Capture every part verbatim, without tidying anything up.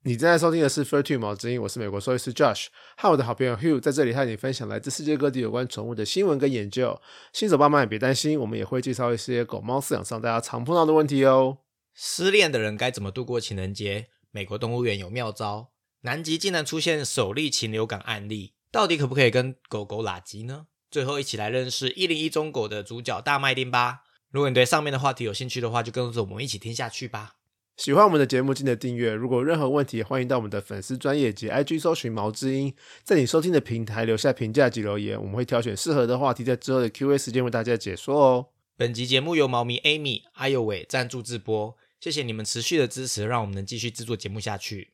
你正在收听的是 Furtune 毛知音，我是美国兽医师 Josh， 和我的好朋友 Hugh 在这里和你分享来自世界各地有关宠物的新闻跟研究。新手爸妈也别担心，我们也会介绍一些狗猫饲养上大家常碰到的问题哦。 失恋的人该怎么度过情人节？美国动物园有妙招。南极竟然出现首例禽流感案例，到底可不可以跟狗狗拉鸡呢？最后一起来认识一零一中狗的主角大麦丁吧。如果你对上面的话题有兴趣的话，就跟着我们一起听下去吧。 喜欢我们的节目记得订阅，如果有任何问题欢迎到我们的粉丝专页及 I G 搜寻毛知音，在你收听的平台留下评价及留言，我们会挑选适合的话题在之后的 Q A 时间为大家解说哦。 本集节目由猫咪 Amy、阿佑伟赞助制播，谢谢你们持续的支持，让我们能继续制作节目下去。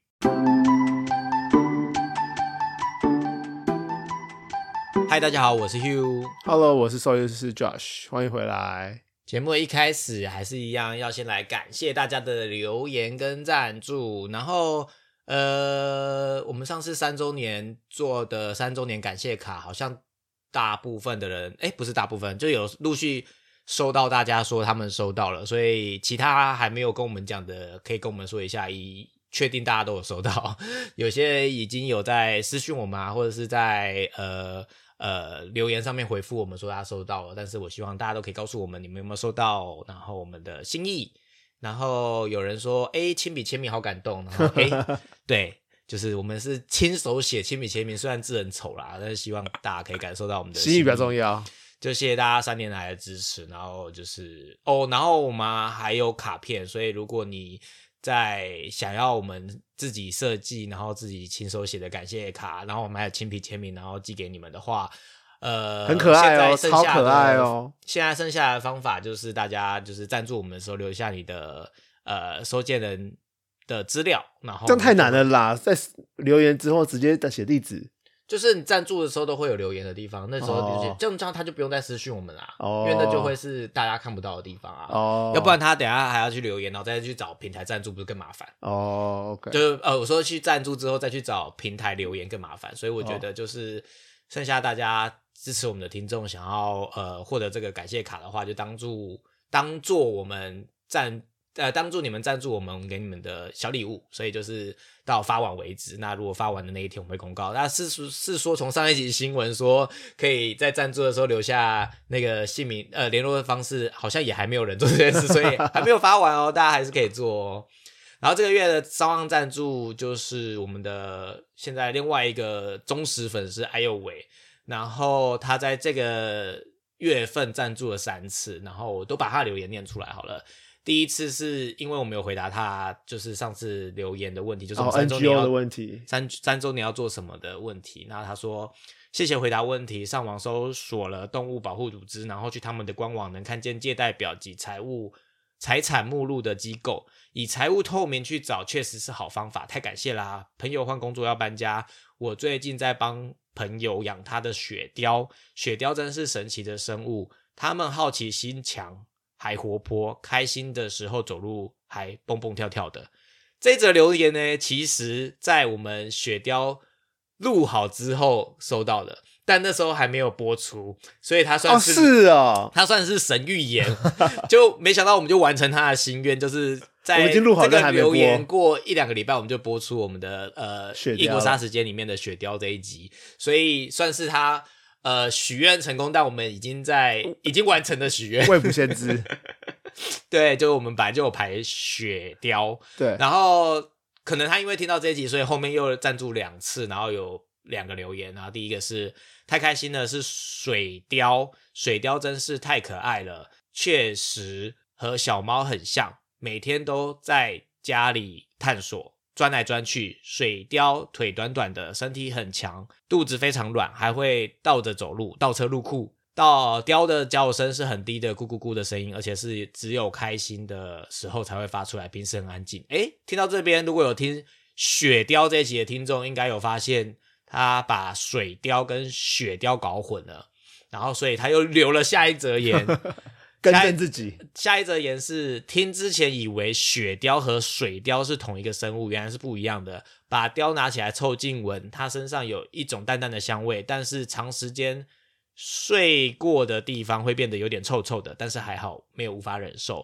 嗨，大家好，我是 Hugh。 Hello， 我是兽医师 Josh， 欢迎回来。 节目的一开始还是一样要先来感谢大家的留言跟赞助，然后呃，我们上次三周年做的三周年感谢卡，好像大部分的人，诶不是大部分，就有陆续收到大家说他们收到了，所以其他还没有跟我们讲的可以跟我们说一下，以确定大家都有收到。有些已经有在私讯我们啊，或者是在呃呃，留言上面回复我们说他收到了，但是我希望大家都可以告诉我们你们有没有收到，然后我们的心意。然后有人说诶亲笔签名好感动，然后诶对，就是我们是亲手写亲笔签名，虽然字很丑啦，但是希望大家可以感受到我们的心意， 心意比较重要。 就谢谢大家三年来的支持。然后就是哦，然后我们还有卡片，所以如果你在想要我们自己设计然后自己亲手写的感谢卡，然后我们还有亲笔签名然后寄给你们的话，呃， 很可爱哦，超可爱哦。 现在剩下的方法就是大家就是赞助我们的时候留下你的呃收件人的资料，然后这样太难了啦，在留言之后直接写地址， 就是你赞助的时候都会有留言的地方，那时候就是、哦、这样他就不用再私讯我们啦、哦、因为那就会是大家看不到的地方啊、哦、要不然他等一下还要去留言然后再去找平台赞助，不是更麻烦哦 OK， 就呃我说去赞助之后再去找平台留言更麻烦，所以我觉得就是剩下大家支持我们的听众想要呃获得这个感谢卡的话，就当助当做我们赞呃，当助你们赞助我们给你们的小礼物，所以就是到发完为止。那如果发完的那一天我们会公告。那是是说从上一集新闻说可以在赞助的时候留下那个姓名呃联络的方式，好像也还没有人做这件事，所以还没有发完哦，大家还是可以做哦。然后这个月的商望赞助就是我们的现在另外一个忠实粉丝艾佑伟，然后他在这个月份赞助了三次，然后我都把他的留言念出来好了。第一次是因为我没有回答他就是上次留言的问题，就是我们三周年要、 哦、N G O 的问题， 三三周年要做什么的问题。然后他说谢谢回答问题，上网搜索了动物保护组织，然后去他们的官网能看见借贷表及财务财产目录的机构，以财务透明去找确实是好方法，太感谢啦。朋友换工作要搬家，我最近在帮朋友养他的雪貂，雪貂真是神奇的生物，他们好奇心强还活泼，开心的时候走路还蹦蹦跳跳的。这则留言呢，其实在我们雪貂录好之后收到的，但那时候还没有播出，所以他算是、 哦、是哦， 他算是神预言。就没想到我们就完成他的心愿，就是在这个留言过一两个礼拜我们就播出我们的呃异国杀时间里面的雪貂这一集，所以算是他呃，许愿成功，但我们已经在已经完成了许愿， 未卜先知。 对，就我们本来就有排雪貂， 对， 然后可能他因为听到这一集，所以后面又赞助两次，然后有两个留言。然后第一个是太开心了，是水貂，水貂真是太可爱了，确实和小猫很像，每天都在家里探索。钻来钻去，水貂腿短短的，身体很强，肚子非常软，还会倒着走路，倒车入库。到貂的叫声是很低的咕咕咕的声音，而且是只有开心的时候才会发出来，平时很安静。诶，听到这边如果有听雪貂这一集的听众应该有发现他把水貂跟雪貂搞混了，然后所以他又留了下一则言更正自己。 下一则言是听之前以为雪貂和水貂是同一个生物，原来是不一样的。把貂拿起来凑近闻，它身上有一种淡淡的香味，但是长时间睡过的地方会变得有点臭臭的，但是还好没有无法忍受。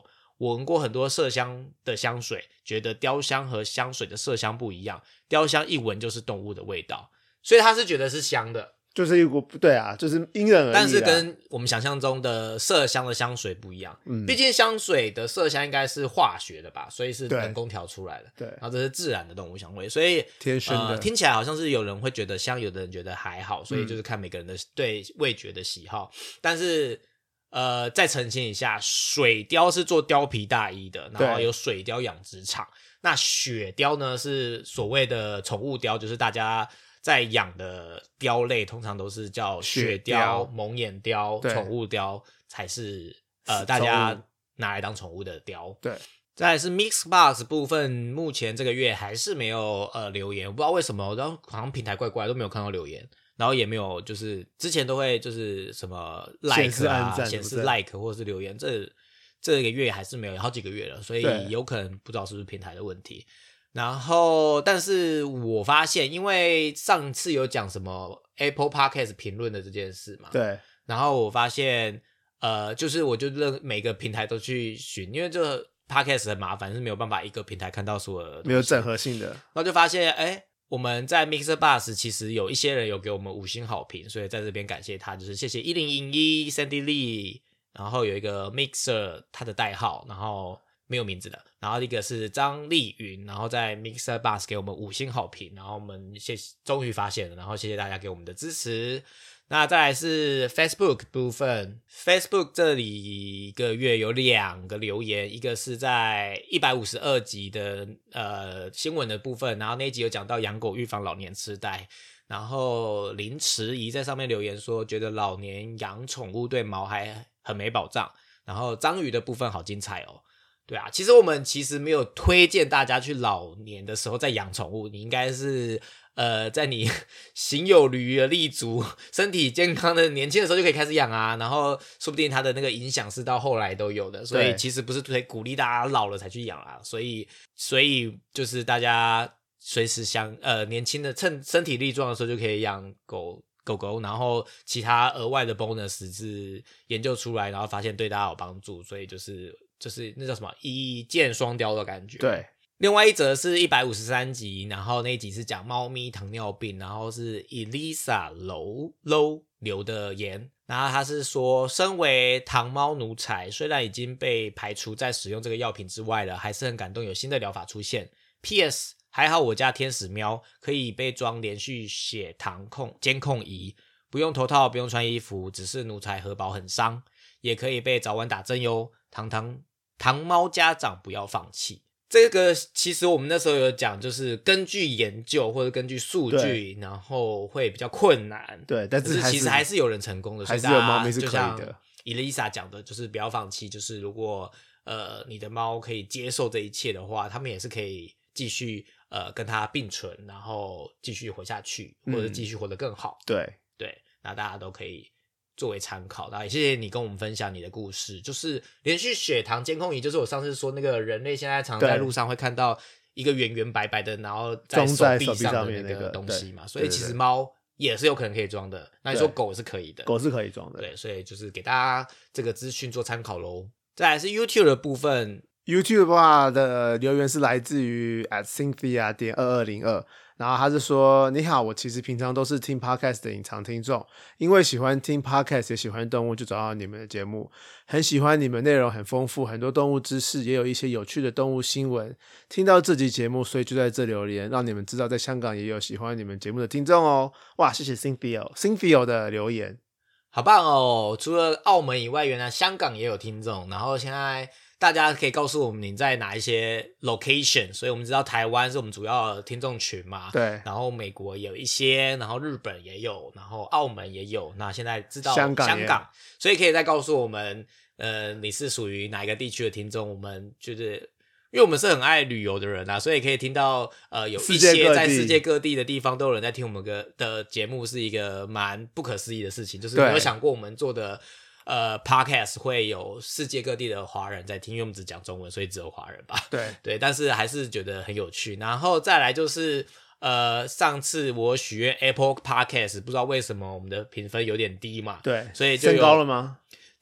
我闻过很多麝香的香水，觉得雕香和香水的麝香不一样，雕香一闻就是动物的味道，所以他是觉得是香的， 就是一股对啊，就是因人而异啦， 但是跟我们想象中的麝香的香水不一样。嗯，毕竟香水的麝香应该是化学的吧，所以是人工调出来的。 对， 然后这是自然的动物香味，所以天生的、 呃、听起来好像是有人会觉得香，有的人觉得还好，所以就是看每个人的对味觉的喜好。嗯、但是呃，再澄清一下，水貂是做貂皮大衣的，然后有水貂养殖场。那雪貂呢是所谓的宠物貂，就是大家在养的貂类通常都是叫雪貂、蒙眼貂、宠物貂才是呃大家拿来当宠物的貂。 对， 再来是 Mixbox 部分，目前这个月还是没有呃留言，我不知道为什么，然后好像平台怪怪都没有看到留言。然后也没有，就是之前都会就是什么 like 啊，显示 like 或者是留言，这这个月还是没有，好几个月了，所以有可能不知道是不是平台的问题。然后，但是我发现，因为上次有讲什么 Apple Podcast 评论的这件事嘛， 对， 然后我发现，呃，就是我就认每个平台都去寻，因为这 Podcast 很麻烦，是没有办法一个平台看到所有的， 没有整合性的， 然后就发现，哎。我们在 Mixerbox 其实有一些人有给我们五星好评，所以在这边感谢他，就是谢谢一零零一 Sandy Lee， 然后有一个 Mixer 他的代号，然后没有名字的，然后一个是张丽云，然后在 Mixerbox 给我们五星好评，然后我们谢终于发现了，然后谢谢大家给我们的支持。那再来是 Facebook 部分 Facebook 这里一个月有两个留言，一个是在一百五十二集的呃新闻的部分，然后那一集有讲到养狗预防老年痴呆，然后林迟怡在上面留言说觉得老年养宠物对毛还很没保障，然后章鱼的部分好精彩哦。对啊，其实我们其实没有推荐大家去老年的时候再养宠物，你应该是呃，在你行有余而立足、身体健康的年轻的时候就可以开始养啊，然后说不定它的那个影响是到后来都有的，所以其实不是推鼓励大家老了才去养啊，所以所以就是大家随时想呃年轻的趁身体力壮的时候就可以养狗狗狗，然后其他额外的 bonus 是研究出来，然后发现对大家有帮助，所以就是就是那叫什么一箭双雕的感觉。 对。 另外一则是一百五十三集，然后那一集是讲猫咪糖尿病，然后是 Elisa 楼楼留的言，然后他是说身为糖猫奴才，虽然已经被排除在使用这个药品之外了，还是很感动有新的疗法出现。 P S 还好我家天使喵可以被装连续血糖控监控仪，不用头套不用穿衣服，只是奴才荷包很伤，也可以被早晚打针哟，糖糖糖猫家长不要放弃。这个其实我们那时候有讲，就是根据研究或者根据数据，然后会比较困难。 对，但是其实还是有人成功的， 还是有猫咪是可以的。 Elisa 讲的就是不要放弃，就是如果呃你的猫可以接受这一切的话，他们也是可以继续呃跟它并存，然后继续活下去，或者继续活得更好。 嗯、对对，那大家都可以作为参考，然后也谢谢你跟我们分享你的故事，就是连续血糖监控仪，就是我上次说那个人类现在常在路上会看到一个圆圆白白的，然后在手臂上的那个东西嘛，所以其实猫也是有可能可以装的。那你说狗是可以的， 狗是可以装的， 对，所以就是给大家这个资讯做参考咯。再来是 YouTube 的部分 ，YouTube 的话的留言是来自于 at cynthia 点二二零二。然后他是说，你好，我其实平常都是听 podcast 的隐藏听众，因为喜欢听 podcast 也喜欢动物，就找到你们的节目，很喜欢你们内容很丰富，很多动物知识，也有一些有趣的动物新闻。听到这集节目，所以就在这留言，让你们知道在香港也有喜欢你们节目的听众哦。哇，谢谢 Cynthia Cynthia 的留言， 好棒哦！除了澳门以外，原来香港也有听众，然后现在大家可以告诉我们你在哪一些 location， 所以我们知道台湾是我们主要的听众群嘛， 对， 然后美国也有一些，然后日本也有，然后澳门也有，那现在知道香港香港，所以可以再告诉我们呃你是属于哪一个地区的听众，我们就是因为我们是很爱旅游的人啊，所以可以听到呃有一些在世界各地的地方都有人在听我们的节目，是一个蛮不可思议的事情，就是没有想过我们做的呃 podcast 会有世界各地的华人在听，因为我们只讲中文，所以只有华人吧。 对对，但是还是觉得很有趣。然后再来就是呃上次我许愿 Apple Podcast， 不知道为什么我们的评分有点低嘛， 对， 所以就有升高了吗？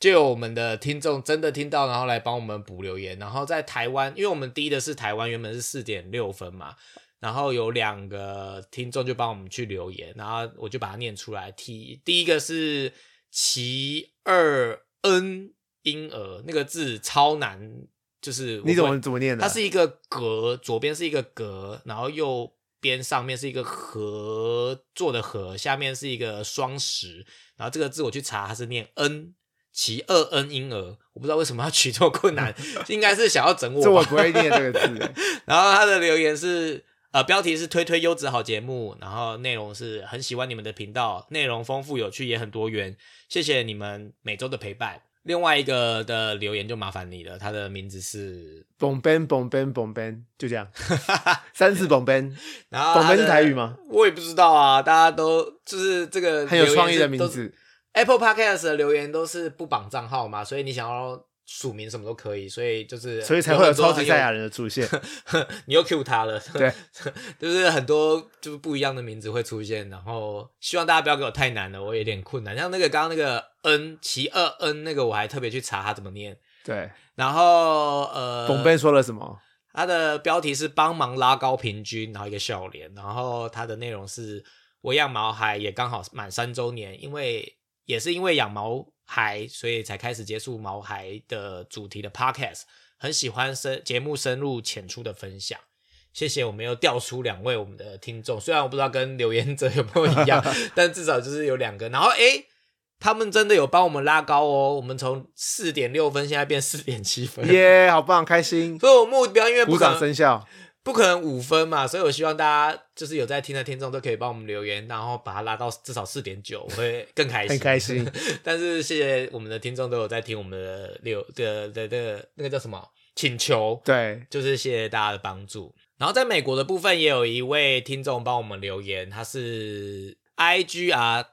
就有我们的听众真的听到，然后来帮我们补留言。然后在台湾，因为我们低的是台湾，原本是 四点六 分嘛，然后有两个听众就帮我们去留言，然后我就把它念出来。第第一个是其二 N 婴儿，那个字超难，就是你怎么怎么念的？ 它是一个格，左边是一个格，然后右边上面是一个合作的合，下面是一个双十，然后这个字我去查，它是念 N。其二 N 婴儿，我不知道为什么要取这么困难，应该是想要整我吧。 这我不会念这个字。 然后他的留言是，呃，标题是推推优质好节目，然后内容是很喜欢你们的频道，内容丰富有趣也很多元，谢谢你们每周的陪伴。另外一个的留言就麻烦你了，他的名字是蹦边蹦边蹦边，就这样，三次蹦边。 然后蹦边是台语吗？ 我也不知道啊，大家都就是这个很有创意的名字。 Apple Podcast 的留言都是不绑账号嘛，所以你想要署名什么都可以，所以就是所以才会有超级赛亚人的出现。 你又 cue 他了， 对， 就是很多就是不一样的名字会出现，然后希望大家不要给我太难了，我有点困难。像那个刚刚那个 N 其二 N 那个，我还特别去查他怎么念。 对， 然后呃， 董Ben说了什么？ 他的标题是帮忙拉高平均，然后一个笑脸，然后他的内容是我养毛孩也刚好满三周年，因为。也是因为养毛孩，所以才开始接触毛孩的主题的 podcast， 很喜欢深节目深入浅出的分享。谢谢，我们又调出两位我们的听众，虽然我不知道跟留言者有没有一样，但至少就是有两个。然后诶，他们真的有帮我们拉高哦，我们从 四点六 分现在变 四点七 分， 耶、yeah, 好棒，开心。 所以我目标因为不鼓掌生效。 不可能五分嘛，所以我希望大家就是有在听的听众都可以帮我们留言，然后把它拉到至少 四点九， 我会更开心， 很开心。 但是谢谢我们的听众都有在听我们的留的的的那个叫什么请求， 对， 就是谢谢大家的帮助。然后在美国的部分也有一位听众帮我们留言，他是 I G R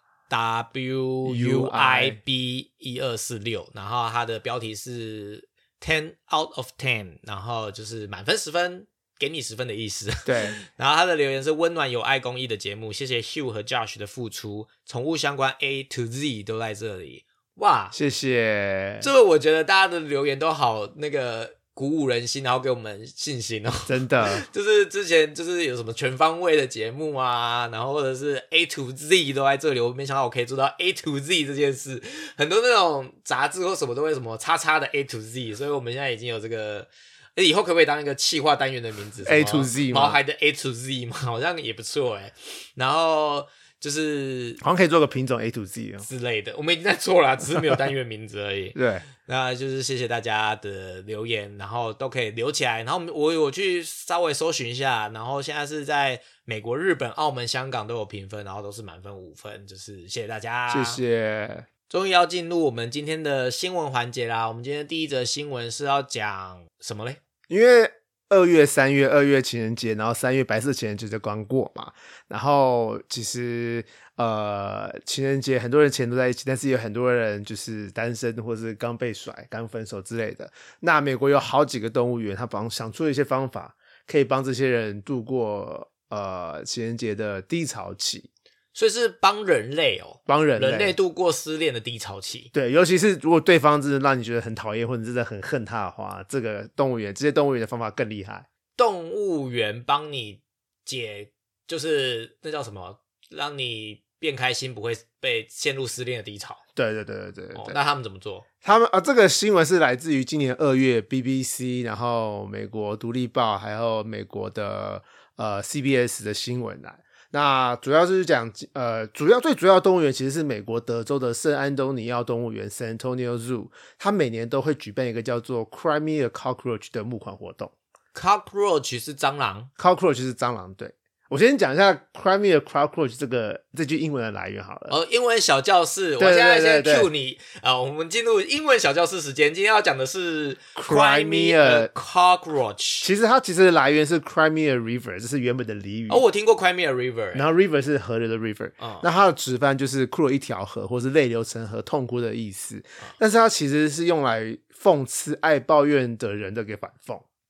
W U I B 一二四六，然后他的标题是 ten out of ten， 然后就是满分十分。给你十分的意思。 对， 然后他的留言是温暖有爱公益的节目，谢谢 Hugh 和 Josh 的付出，宠物相关 A to Z 都在这里。哇， 谢谢。 这个我觉得大家的留言都好那个鼓舞人心，然后给我们信心哦。 真的， 就是之前就是有什么全方位的节目啊，然后或者是 A to Z 都在这里，我没想到我可以做到 A to Z 这件事。很多那种杂志或什么都会什么叉叉的 A to Z， 所以我们现在已经有这个。以后可不可以当一个企划单元的名字 A to Z 吗？ 毛孩的 A to Z 嘛，好像也不错哎。然后就是好像可以做个品种 A to Z 哦之类的，我们已经在做了，只是没有单元名字而已。 对， 那就是谢谢大家的留言，然后都可以留起来。然后我我去稍微搜寻一下，然后现在是在美国、日本、澳门、香港都有评分，然后都是满分五分，就是谢谢大家， 谢谢。 终于要进入我们今天的新闻环节啦！我们今天第一则新闻是要讲什么嘞？ 因为二月、三月，二月情人节，然后三月白色情人节就刚过嘛。然后其实呃，情人节很多人钱都在一起，但是有很多人就是单身或是刚被甩、刚分手之类的。那美国有好几个动物园，他帮想出了一些方法，可以帮这些人度过呃情人节的低潮期。 所以是帮人类哦， 帮人类人类度过失恋的低潮期。 对，尤其是如果对方真的让你觉得很讨厌，或者真的很恨他的话，这个动物园这些动物园的方法更厉害。 动物园帮你解，就是那叫什么，让你变开心，不会被陷入失恋的低潮。 对对对对对对、 哦。那他们怎么做？ 他们啊，这个新闻是来自于今年二月 B B C， 然后美国独立报，还有美国的呃 C B S 的新闻来。那主要是讲，呃，主要最主要的动物园其实是美国德州的圣安东尼奥动物园 （San Antonio Zoo）， 它每年都会举办一个叫做 “Cry Me a Cockroach” 的募款活动。 Cockroach 是蟑螂 ，Cockroach 是蟑螂，对。我先讲一下 Cry Me a Cockroach 这个这句英文的来源好了。 哦，英文小教室， 对对对对， 我现在先 cue 你啊、呃，我们进入英文小教室时间。今天要讲的是 Cry Me a Cockroach。 其实它其实的来源是 Cry Me a River， 这是原本的俚语。 哦，我听过 Cry Me a River， 然后 River 是河流的 River，、嗯、那它的直翻就是哭了一条河，或是泪流成河，痛哭的意思。嗯、但是它其实是用来讽刺爱抱怨的人的给反讽。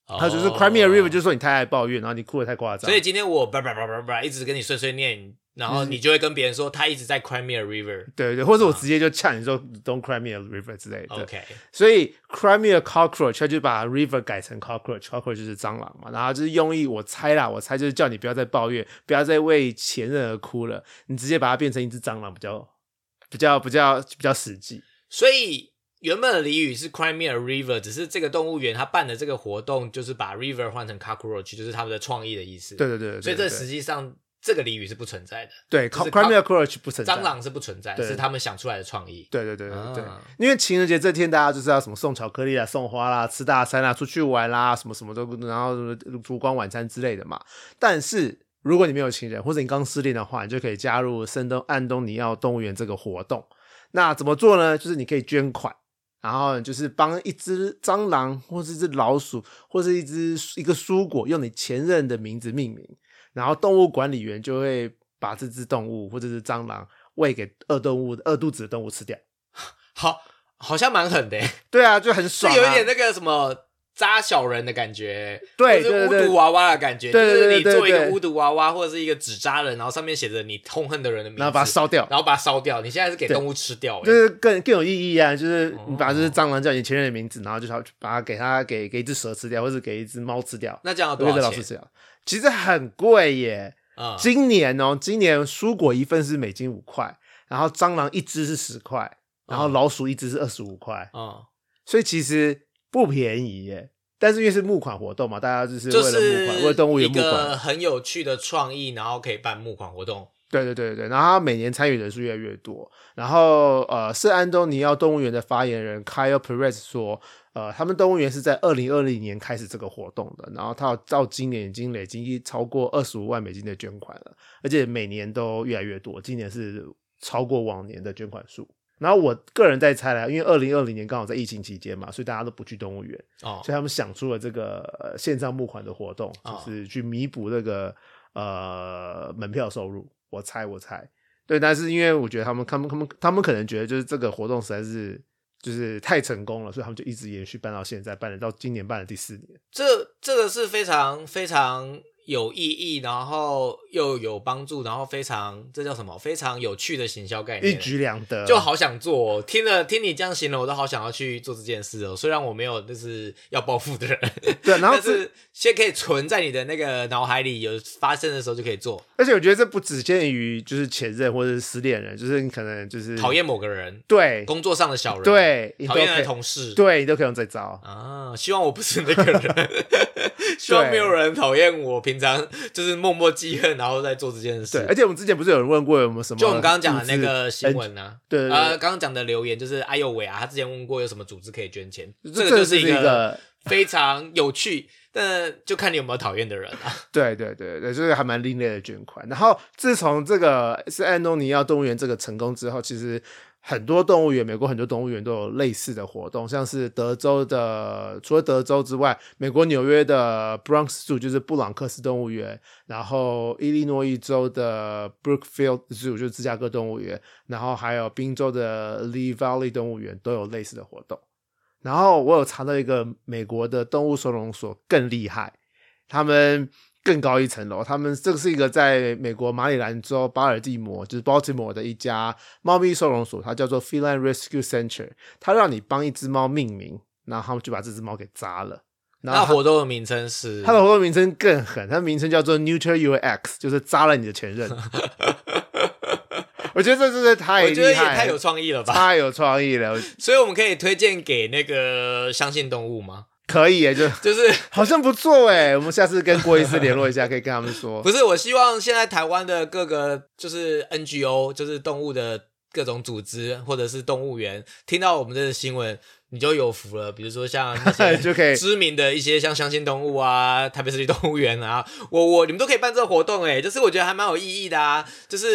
还有就是 Crimea River 就是说你太爱抱怨，然后你哭得太夸张。 所以今天我叭叭叭叭叭一直跟你碎碎念，然后你就会跟别人说他一直在 Crimea River。 对对，或者我直接就呛你说 Don't Crimea River 之类的。 OK。 所以 Crimea Cockroach 他就把 River 改成 Cockroach，Cockroach 就是蟑螂嘛，然后就是用意我猜啦，我猜就是叫你不要再抱怨，不要再为前任而哭了，你直接把它变成一只蟑螂比较比较比较比较实际。 所以原本的俚语是 Crimea River， 只是这个动物园他办的这个活动就是把 River 换成 Cockroach， 就是他们的创意的意思。 对对 对, 对, 对, 对， 所以这实际上这个俚语是不存在的。 对 ，Crimea Cockroach 不存在， 蟑螂是不存在的，是他们想出来的创意。 对对对对对、 啊， 因为情人节这天大家就是要什么送巧克力啦、送花啦、吃大餐啦、出去玩啦，什么什么都，然后烛光晚餐之类的嘛。但是如果你没有情人，或者你刚失恋的话，你就可以加入圣东安东尼奥动物园这个活动。那怎么做呢？就是你可以捐款。然后就是帮一只蟑螂或是一只老鼠或是一只一个蔬果用你前任的名字命名，然后动物管理员就会把这只动物或者是蟑螂喂给饿动物饿肚子的动物吃掉。 好，好像蛮狠的耶。 对啊，就很爽、啊， 是有一点那个什么扎小人的感觉， 对， 或者巫毒娃娃的感觉， 对对对对对， 就是你做一个巫毒娃娃或者是一个纸扎人，然后上面写着你痛恨的人的名字， 然后把它烧掉， 然后把它烧掉。你现在是给动物吃掉， 就是更更有意义啊！就是你把这只蟑螂叫你前任的名字，然后就把它给它给给一只蛇吃掉，或者给一只猫吃掉。 那这样要多少钱？ 其实很贵耶。 嗯、 今年哦，今年蔬果一份是美金五块，然后蟑螂一只是十块，然后老鼠一只是二十五块。嗯，所以其实不便宜耶。但是因为是募款活动嘛，大家就是为了募款，就是、为了动物园募款， 一个很有趣的创意，然后可以办募款活动。 对对对对，然后他每年参与人数越来越多。然后呃，圣安东尼奥动物园的发言人 Kyle Perez 说，呃，他们动物园是在二零二零年开始这个活动的，然后他到今年已经累积超过二十五万美金的捐款了，而且每年都越来越多，今年是超过往年的捐款数。然后我个人在猜啦，因为二零二零年刚好在疫情期间嘛，所以大家都不去动物园，哦、所以他们想出了这个、呃、线上募款的活动，就是去弥补那个呃门票收入。我猜，我猜，对，但是因为我觉得他们，他们，他们，他们可能觉得就是这个活动实在是就是太成功了，所以他们就一直延续办到现在，办了到今年办了第四年。 这这个是非常非常有意义，然后又有帮助，然后非常这叫什么？非常有趣的行销概念， 一举两得， 就好想做、哦。听了听你这样形容，我都好想要去做这件事哦。虽然我没有就是要暴富的人， 对，然后但是先可以存在你的那个脑海里，有发生的时候就可以做。 而且我觉得这不只限于就是前任或者是失恋人，就是你可能就是讨厌某个人， 对， 工作上的小人， 对， 讨厌的同事， 对，你都可以用这招啊。希望我不是那个人，希望没有人讨厌我。平常就是默默记恨，然后再做这件事。 对，而且我们之前不是有人问过有没有什么， 就我们刚刚讲的那个新闻啊， 对对对， 呃，刚刚讲的留言就是哎呦喂啊，他之前问过有什么组织可以捐钱， 这个就是一个非常有趣，但就看你有没有讨厌的人啊。 对对对对，就是还蛮另类的捐款。然后自从这个是安东尼奥动物园这个成功之后，其实很多动物园，美国很多动物园都有类似的活动，像是德州的，除了德州之外，美国纽约的 Bronx Zoo 就是布朗克斯动物园，然后伊利诺伊州的 Brookfield Zoo 就是芝加哥动物园，然后还有宾州的 Lee Valley 动物园都有类似的活动。然后我有查到一个美国的动物收容所更厉害，他们更高一层楼，他们这个是一个在美国马里兰州巴尔的摩，就是 Baltimore 的一家猫咪收容所，它叫做 Feline Rescue Center， 它让你帮一只猫命名，然后他们就把这只猫给扎了。 那活动的名称是？ 它的活动名称更狠，它的名称叫做 Neuter Your Ex， 就是扎了你的前任。我觉得这真的太厉害了， 我觉得也太有创意了吧， 太有创意了。 所以我们可以推荐给那个相信动物吗？ 可以耶，就就是好像不错耶，我们下次跟郭医师联络一下，可以跟他们说。 不是，我希望现在台湾的各个就是 N G O， 就是动物的各种组织或者是动物园，听到我们这个新闻，你就有福了。比如说像那些知名的一些像相信动物啊、台北市立动物园啊，我我你们都可以办这个活动诶，就是我觉得还蛮有意义的啊。就是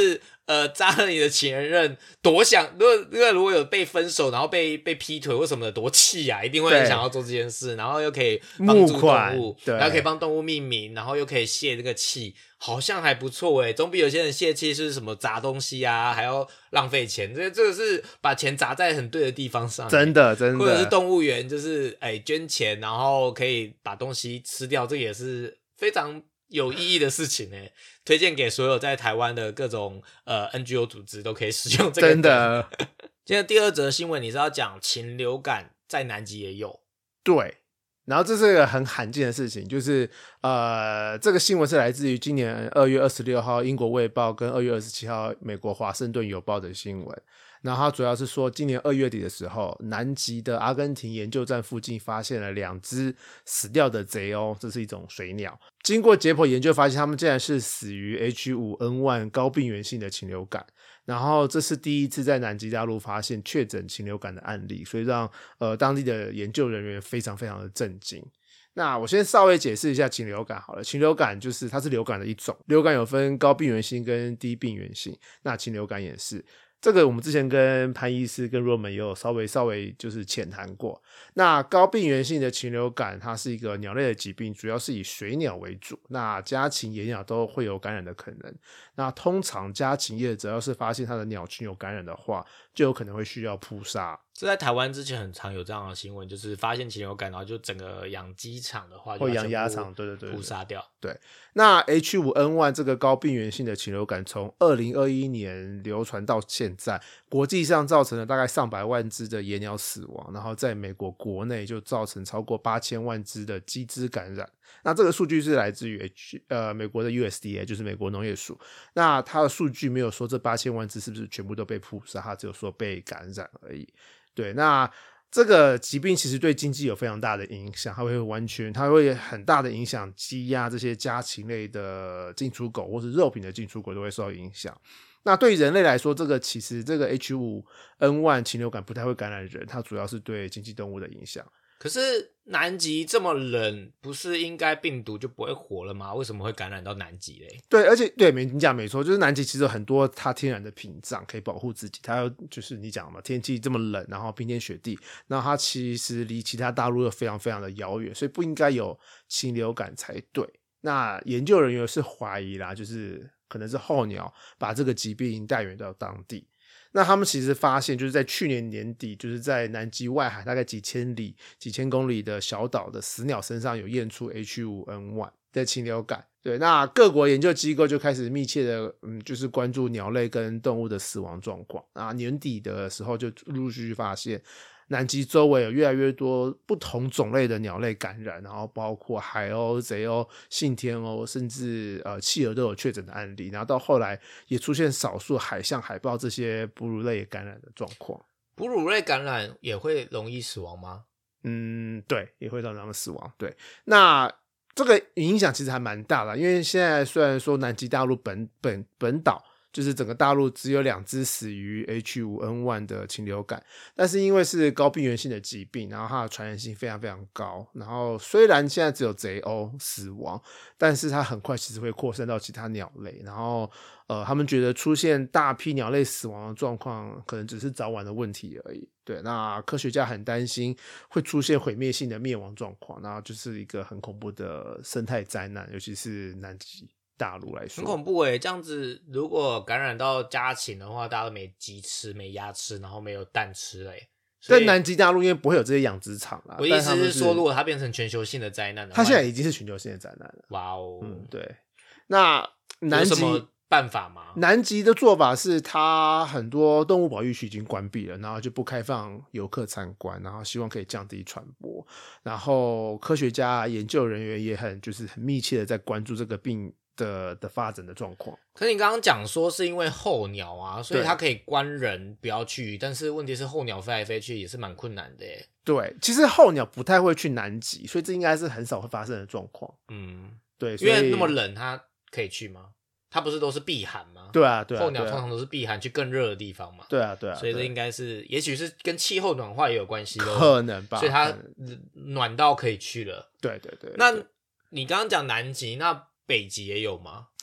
呃扎了你的前任多想，如果如果如果有被分手，然后被被劈腿或什么的，多气啊，一定会很想要做这件事，然后又可以帮助动物，然后可以帮动物命名，然后又可以泄这个气，好像还不错诶，总比有些人泄气是什么砸东西啊，还要浪费钱，这这个是把钱砸在很对的地方上， 真的真的， 或者是动物园就是哎捐钱，然后可以把东西吃掉，这也是非常有意义的事情诶，推荐给所有在台湾的各种呃 N G O 组织都可以使用这个。 真的。 今天第二则新闻你是要讲禽流感在南极也有， 对。然后这是一个很罕见的事情，就是呃，这个新闻是来自于今年二月二十六号英国卫报跟二月二十七号美国华盛顿邮报的新闻。然后它主要是说，今年二月底的时候，南极的阿根廷研究站附近发现了两只死掉的贼鸥，这是一种水鸟。经过解剖研究发现，它们竟然是死于 H 五 N 一 高病原性的禽流感。然后这是第一次在南极大陆发现确诊禽流感的案例，所以让呃当地的研究人员非常非常的震惊。那我先稍微解释一下禽流感好了。禽流感就是它是流感的一种，流感有分高病原性跟低病原性，那禽流感也是。这个我们之前跟潘医师跟若门也有稍微稍微就是浅谈过。那高病原性的禽流感它是一个鸟类的疾病，主要是以水鸟为主，那家禽野鸟都会有感染的可能。那通常家禽业者要是发现它的鸟群有感染的话，就有可能会需要扑杀。 这在台湾之前很常有这样的新闻，就是发现禽流感，然后就整个养鸡场的话， 或养鸭场，对对对， 扑杀掉。 对，那 H 五 N 一 这个高病原性的禽流感，从二零二一年流传到现在，国际上造成了大概上百万只的野鸟死亡，然后在美国国内就造成超过八千万只的鸡只感染。那这个数据是来自于 H 呃美国的 U S D A， 就是美国农业署。那它的数据没有说这八千万只是不是全部都被扑杀，它只有说被感染而已。对，那这个疾病其实对经济有非常大的影响，它会完全它会很大的影响鸡鸭这些家禽类的进出口，或是肉品的进出口都会受到影响。那对人类来说，这个其实这个 H 五 N 一 禽流感不太会感染人，它主要是对经济动物的影响。 可是南极这么冷，不是应该病毒就不会活了吗？为什么会感染到南极嘞？ 对，而且对你讲没错，就是南极其实有很多它天然的屏障可以保护自己。它就是你讲嘛，天气这么冷，然后冰天雪地，那它其实离其他大陆又非常非常的遥远，所以不应该有禽流感才对。那研究人员是怀疑啦，就是可能是候鸟把这个疾病带源到当地。那他们其实发现，就是在去年年底，就是在南极外海大概几千里、几千公里的小岛的死鸟身上有验出 H 五 N 一 的禽流感。对，那各国研究机构就开始密切的，嗯，就是关注鸟类跟动物的死亡状况。啊，年底的时候就陆陆续续发现，南极周围有越来越多不同种类的鸟类感染，然后包括海鸥、贼鸥、信天鸥，甚至呃企鹅都有确诊的案例。然后到后来也出现少数海象、海豹这些哺乳类感染的状况。 哺乳类感染也会容易死亡吗？ 嗯，对，也会让他们死亡。对，那这个影响其实还蛮大的，因为现在虽然说南极大陆本本本岛就是整个大陆只有两只死于 H 五 N 一 的禽流感，但是因为是高病原性的疾病，然后它的传染性非常非常高，然后虽然现在只有贼鸥死亡，但是它很快其实会扩散到其他鸟类，然后呃，他们觉得出现大批鸟类死亡的状况可能只是早晚的问题而已。对，那科学家很担心会出现毁灭性的灭亡状况，然后就是一个很恐怖的生态灾难，尤其是南极大陆来说很恐怖诶，这样子如果感染到家禽的话，大家都没鸡吃没鸭吃，然后没有蛋吃嘞。 但南极大陆因为不会有这些养殖场啦， 我意思是说，如果它变成全球性的灾难的话， 它现在已经是全球性的灾难了。 哇哦， 嗯，对。那南极有什么办法吗？ 南极的做法是，它很多动物保育区已经关闭了，然后就不开放游客参观，然后希望可以降低传播。然后科学家、研究人员也很就是很密切的在关注这个病的的发展的状况。 可是你刚刚讲说是因为候鸟啊，所以它可以关人不要去，但是问题是候鸟飞来飞去也是蛮困难的耶。 对，其实候鸟不太会去南极，所以这应该是很少会发生的状况。 嗯， 对， 因为那么冷，它可以去吗？它不是都是避寒吗？ 对啊，对啊， 候鸟通常都是避寒去更热的地方嘛。 对啊，对啊， 所以这应该是，也许是跟气候暖化也有关系咯， 可能吧。 所以它暖到可以去了。 对对 对, 对。 那你刚刚讲南极，那北极也有吗？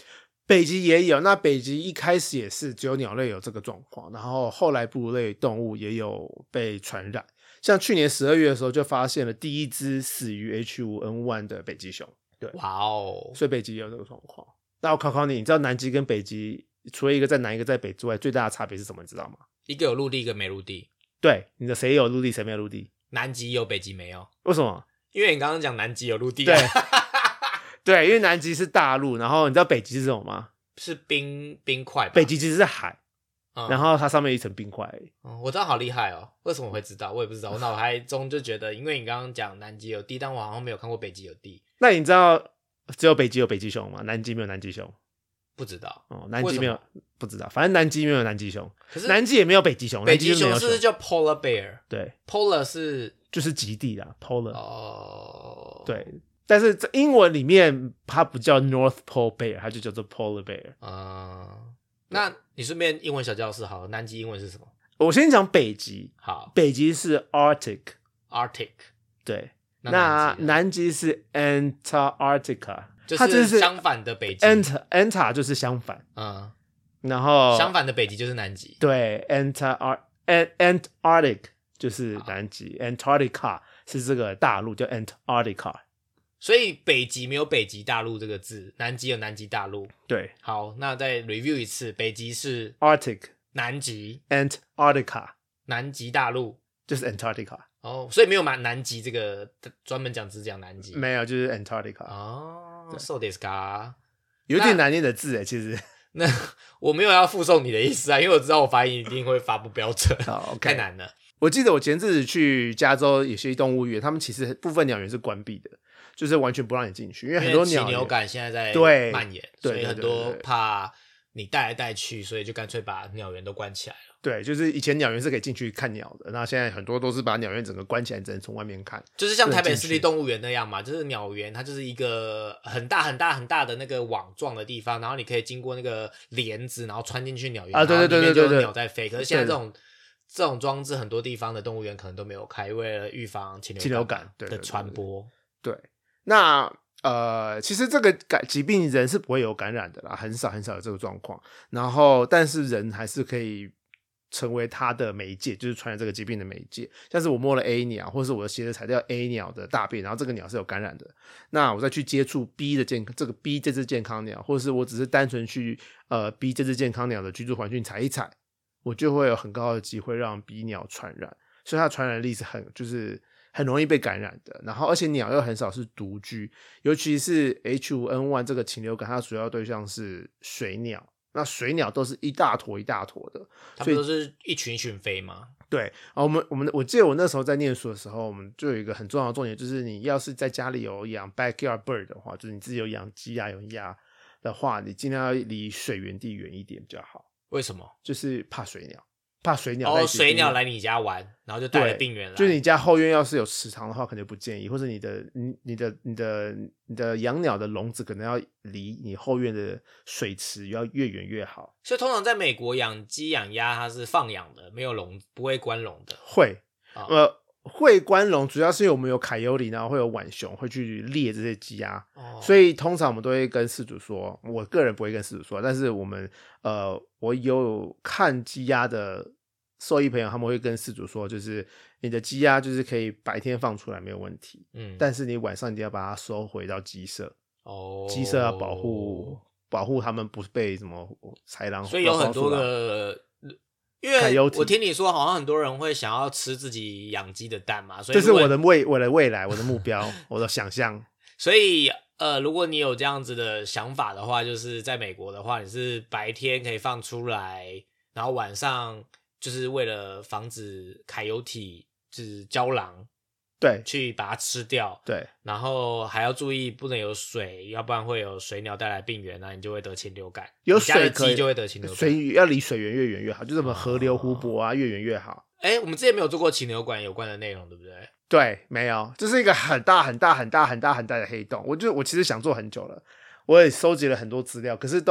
北极也有，那北极一开始也是只有鸟类有这个状况，然后后来哺乳类动物也有被传染。像去年十二月的时候，就发现了第一只死于 H 五N 一 的北极熊。对， 哇哦！ 所以北极也有这个状况。那我考考你，你知道南极跟北极除了一个在南一个在北之外，最大的差别是什么？你知道吗？ 一个有陆地，一个没陆地。 对，你的谁有陆地，谁没有陆地？ 南极有，北极没有。 为什么？ 因为你刚刚讲南极有陆地、 啊。对，对，因为南极是大陆，然后你知道北极是什么吗？ 是冰冰块吧。 北极其实是海。 嗯、 然后它上面一层冰块而已、 嗯、我知道，好厉害哦！为什么我会知道？我也不知道。我脑海中就觉得，因为你刚刚讲南极有地，但我好像没有看过北极有地。 那你知道只有北极有北极熊吗？南极没有南极熊？ 不知道。 哦，南极没有，不知道。反正南极没有南极熊， 可是南极也没有北极熊。 北极熊是是叫 polar bear？ 对 ，polar 是就是极地啦 ，polar。 哦， 对。但是在英文里面它不叫 North Pole Bear， 它就叫做 Polar Bear。 嗯，那你顺便英文小教室好了，南极英文是什么？ 我先讲北极。 好， 北极是 Arctic。Arctic。对，那 南 极, 南极是 Antarctica， 就是相反的北极。 Ant Anta 就是相反， 嗯， 然后相反的北极就是南极。 对 ，Antar Antarctic 就是南极 ，Antarctica 是这个大陆叫 Antarctica。 所以北极没有北极大陆这个字，南极有南极大陆。 对， 好，那再 review 一次，北极是 Arctic， 南极 Antarctica， 南极大陆就是 Antarctica。 哦，所以没有南极这个专门讲只讲南极， 没有，就是 Antarctica。 哦，so this ka， 有点难念的字诶，其实。 那我没有要附送你的意思啊，因为我知道我发音一定会发不标准， 好 okay， 太难了。 我记得我前阵子去加州野溪动物园，他们其实部分鸟园是关闭的，就是完全不让你进去，因为很多鸟禽流感现在在蔓延， 对， 所以很多怕你带来带去，所以就干脆把鸟园都关起来了。 对，就是以前鸟园是可以进去看鸟的，那现在很多都是把鸟园整个关起来，只能从外面看。 就是像台北市立动物园那样嘛，就是鸟园它就是一个很大很大很大的那个网状的地方，然后你可以经过那个帘子，然后穿进去鸟园， 啊，对对对对对， 然后里面就有鸟在飞。可是现在这种这种装置很多地方的动物园可能都没有开，为了预防禽流感的传播。 对，那呃，其实这个感疾病人是不会有感染的啦，很少很少有这个状况。然后，但是人还是可以成为它的媒介，就是传染这个疾病的媒介。像是我摸了 A 鸟，或是我的鞋子踩掉 A 鸟的大便，然后这个鸟是有感染的，那我再去接触 B 的健这个 B 这只健康鸟，或者是我只是单纯去呃 B 这只健康鸟的居住环境踩一踩，我就会有很高的机会让 B 鸟传染，所以它的传染力是很就是很容易被感染的。然后而且鸟又很少是独居，尤其是 H 五N 一 这个禽流感，它主要对象是水鸟。那水鸟都是一大坨一大坨的， 它们都是一群一群飞吗？ 对，我们我们我记得我那时候在念书的时候，我们就有一个很重要的重点，就是你要是在家里有养 backyard bird 的话，就是你自己有养鸡啊有鸭的话，你尽量要离水源地远一点比较好。 为什么？ 就是怕水鸟，怕水鸟哦，水鸟来你家玩，然后就带了病源来。 就是你家后院要是有池塘的话，可能不建议，或者你的你你的你的你的养鸟的笼子可能要离你后院的水池要越远越好。 所以通常在美国养鸡养鸭，它是放养的，没有笼，不会关笼的。 会， 哦、 呃。会关笼主要是因为我们有凯尤里，然后会有浣熊会去猎这些鸡鸭、哦、所以通常我们都会跟饲主说，我个人不会跟饲主说，但是我们呃，我有看鸡鸭的兽医朋友，他们会跟饲主说，就是你的鸡鸭就是可以白天放出来没有问题，嗯，但是你晚上一定要把它收回到鸡舍哦，鸡舍要保护保护他们不被什么豺狼， 所以有很多个。因为我听你说，好像很多人会想要吃自己养鸡的蛋嘛，所以这是我的未我的未来，我的目标，我的想象。 所以呃，如果你有这样子的想法的话，就是在美国的话，你是白天可以放出来，然后晚上就是为了防止凯尤体，就是郊狼。 对， 去把它吃掉， 对， 然后还要注意不能有水，要不然会有水鸟带来病源，那你就会得禽流感。 有水可以， 鸡就会得禽流感。 水要离水源越远越好，就什么河流、湖泊啊，越远越好。 哎，我们之前没有做过禽流感有关的内容，对不对？ 对，没有，这是一个很大很大很大很大很大的黑洞。我就我其实想做很久了，我也收集了很多资料，可是都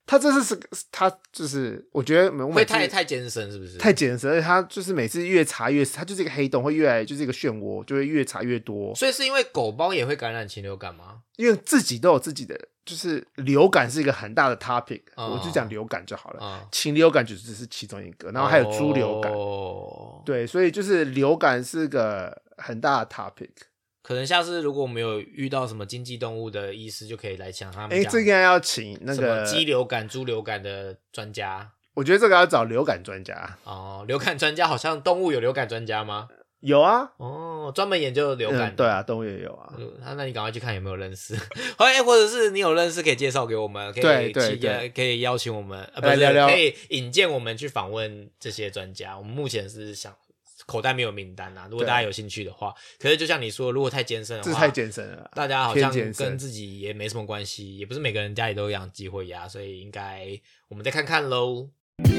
它这是它就是我觉得会太太艰深是不是？ 太艰深，而且它就是每次越查越，它就是一个黑洞，会越来就是一个漩涡，就会越查越多。 所以是因为狗猫也会感染禽流感吗？ 因为自己都有自己的，就是流感是一个很大的 topic，、哦、我就讲流感就好了。哦、禽流感就只是其中一个，然后还有猪流感。哦，对，所以就是流感是个很大的 topic。 可能下次如果我们有遇到什么经济动物的医师，就可以来讲他们讲。 哎，这个应该要请那个鸡流感、猪流感的专家。 我觉得这个要找流感专家。 哦，流感专家好像动物有流感专家吗？ 有啊。 哦，专门研究流感的、 嗯。对啊，动物也有啊。 嗯、那你赶快去看有没有认识，哎，或者是你有认识可以介绍给我们，可以对对对可以邀请我们，呃、不是聊聊， 可以引荐我们去访问这些专家。我们目前是想。口袋没有名单啊，如果大家有兴趣的话，可是就像你说，如果太艰深的话， 这太艰深了， 大家好像跟自己也没什么关系，也不是每个人家里都养鸡或鸭，所以应该我们再看看咯。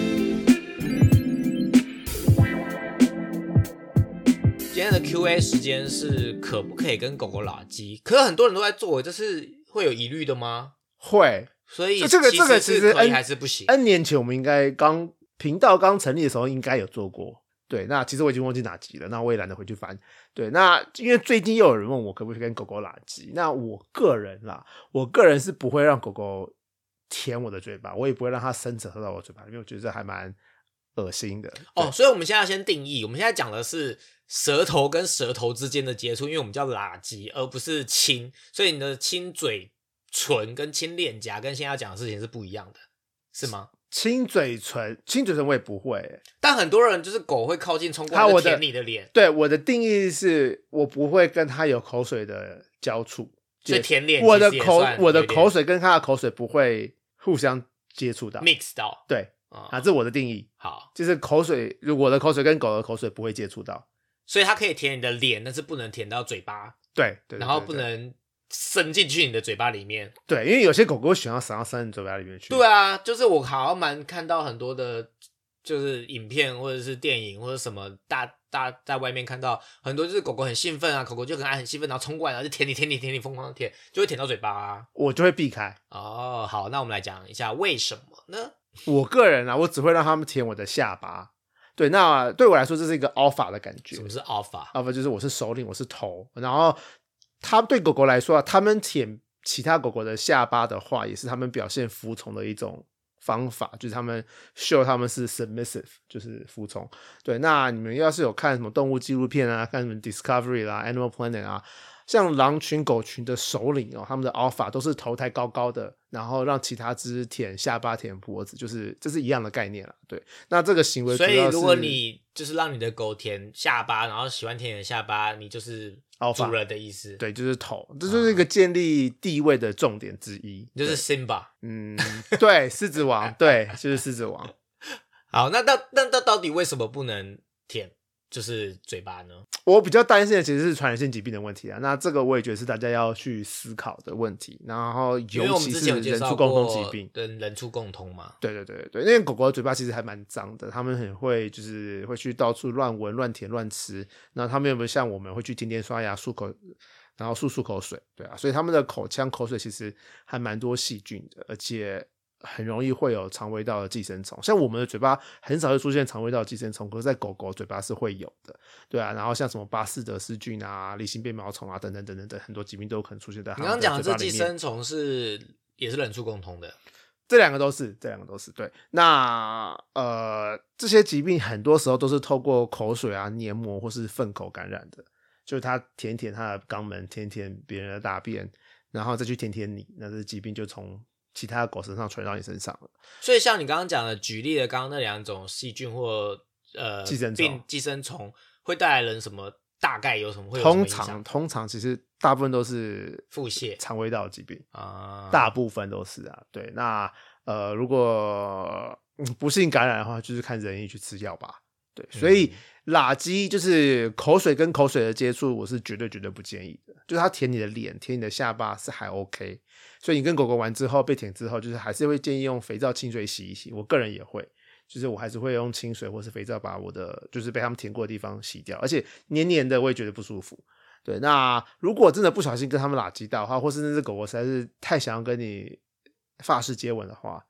今天的 Q A 时间是可不可以跟狗狗拉鸡？可是很多人都在做，这是会有疑虑的吗？ 会， 所以这个这个其实可以还是不行。 N 年前我们应该刚频道刚成立的时候应该有做过。对，那其实我已经忘记哪集了，那我也懒得回去翻。对，那因为最近又有人问我可不可以跟狗狗拉鸡，那我个人啦，我个人是不会让狗狗舔我的嘴巴，我也不会让它伸舌头到我嘴巴里面，我觉得这还蛮恶心的。 哦，所以我们现在要先定义，我们现在讲的是舌头跟舌头之间的接触，因为我们叫拉鸡，而不是亲，所以你的亲嘴唇跟亲脸颊跟现在要讲的事情是不一样的，是吗？ 亲嘴唇，亲嘴唇我也不会、欸， 但很多人就是狗会靠近冲过来就舔你的脸。 对，我的定义是我不会跟它有口水的交触， 所以舔脸我的口我的口水跟它的口水不会互相接触到 ，mix 到。 对，啊、嗯，这是我的定义。 好， 就是口水，我的口水跟狗的口水不会接触到， 所以它可以舔你的脸，但是不能舔到嘴巴。 对， 对， 对， 对， 然后不能伸进去你的嘴巴里面。 对，因为有些狗狗喜欢想要伸进嘴巴里面去。 对啊，就是我好像蛮看到很多的，就是影片或者是电影或者什么大大在外面看到很多，就是狗狗很兴奋啊，狗狗就很爱很兴奋，然后冲过来，然后就舔你舔你舔你，疯狂的舔，就会舔到嘴巴啊。 我就会避开。 哦，好，那我们来讲一下为什么呢？ 我个人啊，我只会让他们舔我的下巴。对，那对我来说这是一个 alpha 的感觉。 什么是 alpha？ alpha 就是我是首领，我是头，然后他对狗狗来说啊，他们舔其他狗狗的下巴的话，也是他们表现服从的一种方法，就是他们 show 他们是 submissive， 就是服从。对，那你们要是有看什么动物纪录片啊，看什么 Discovery 啦、Animal Planet 啊，像狼群、狗群的首领哦，他们的 alpha 都是头抬高高的，然后让其他只舔下巴、舔脖子，就是这是一样的概念啦。对，那这个行为主要是， 所以如果你就是让你的狗舔下巴，然后喜欢舔你的下巴，你就是主人的意思。 对，就是头，这就是一个建立地位的重点之一。 就是 Simba， 嗯，对，狮子王，对，就是狮子王。 好，那那那那到底为什么不能舔？就是嘴巴呢？ 我比较担心的其实是传染性疾病的问题啊，那这个我也觉得是大家要去思考的问题，然后尤其是人畜共通疾病， 对，人畜共通嘛。 对对对对，因为狗狗的嘴巴其实还蛮脏的，他们很会就是会去到处乱闻、乱舔、乱吃，那他们有没有像我们会去天天刷牙、漱口，然后漱漱口水，对啊，所以他们的口腔、口水其实还蛮多细菌的，而且很容易会有肠胃道的寄生虫，像我们的嘴巴很少会出现肠胃道的寄生虫，可是在狗狗嘴巴是会有的，对啊，然后像什么巴氏德氏菌啊、梨形变毛虫啊等等等等等，很多疾病都有可能出现在它们的嘴巴里面。 你刚刚讲的这寄生虫是也是人畜共通的， 这两个都是，这两个都是对。那呃，这些疾病很多时候都是透过口水啊、黏膜或是粪口感染的，就是它舔舔它的肛门，舔舔别人的大便，然后再去舔舔你，那这疾病就从其他的狗身上传到你身上了。 所以像你刚刚讲的举例的刚刚那两种细菌或呃寄生虫寄生虫会带来人什么大概有什么会有什么影响？ 通常通常其实大部分都是腹泻肠胃道的疾病啊， 大部分都是啊。对，那呃如果、嗯、不幸感染的话，就是看人医去吃药吧。对，所以拉鸡就是口水跟口水的接触，我是绝对绝对不建议的。就是它舔你的脸、舔你的下巴是还 OK， 所以你跟狗狗玩之后被舔之后，就是还是会建议用肥皂、清水洗一洗。我个人也会，就是我还是会用清水或是肥皂把我的就是被他们舔过的地方洗掉，而且黏黏的我也觉得不舒服。对，那如果真的不小心跟他们拉鸡到的话，或是那只狗狗实在是太想要跟你发式接吻的话，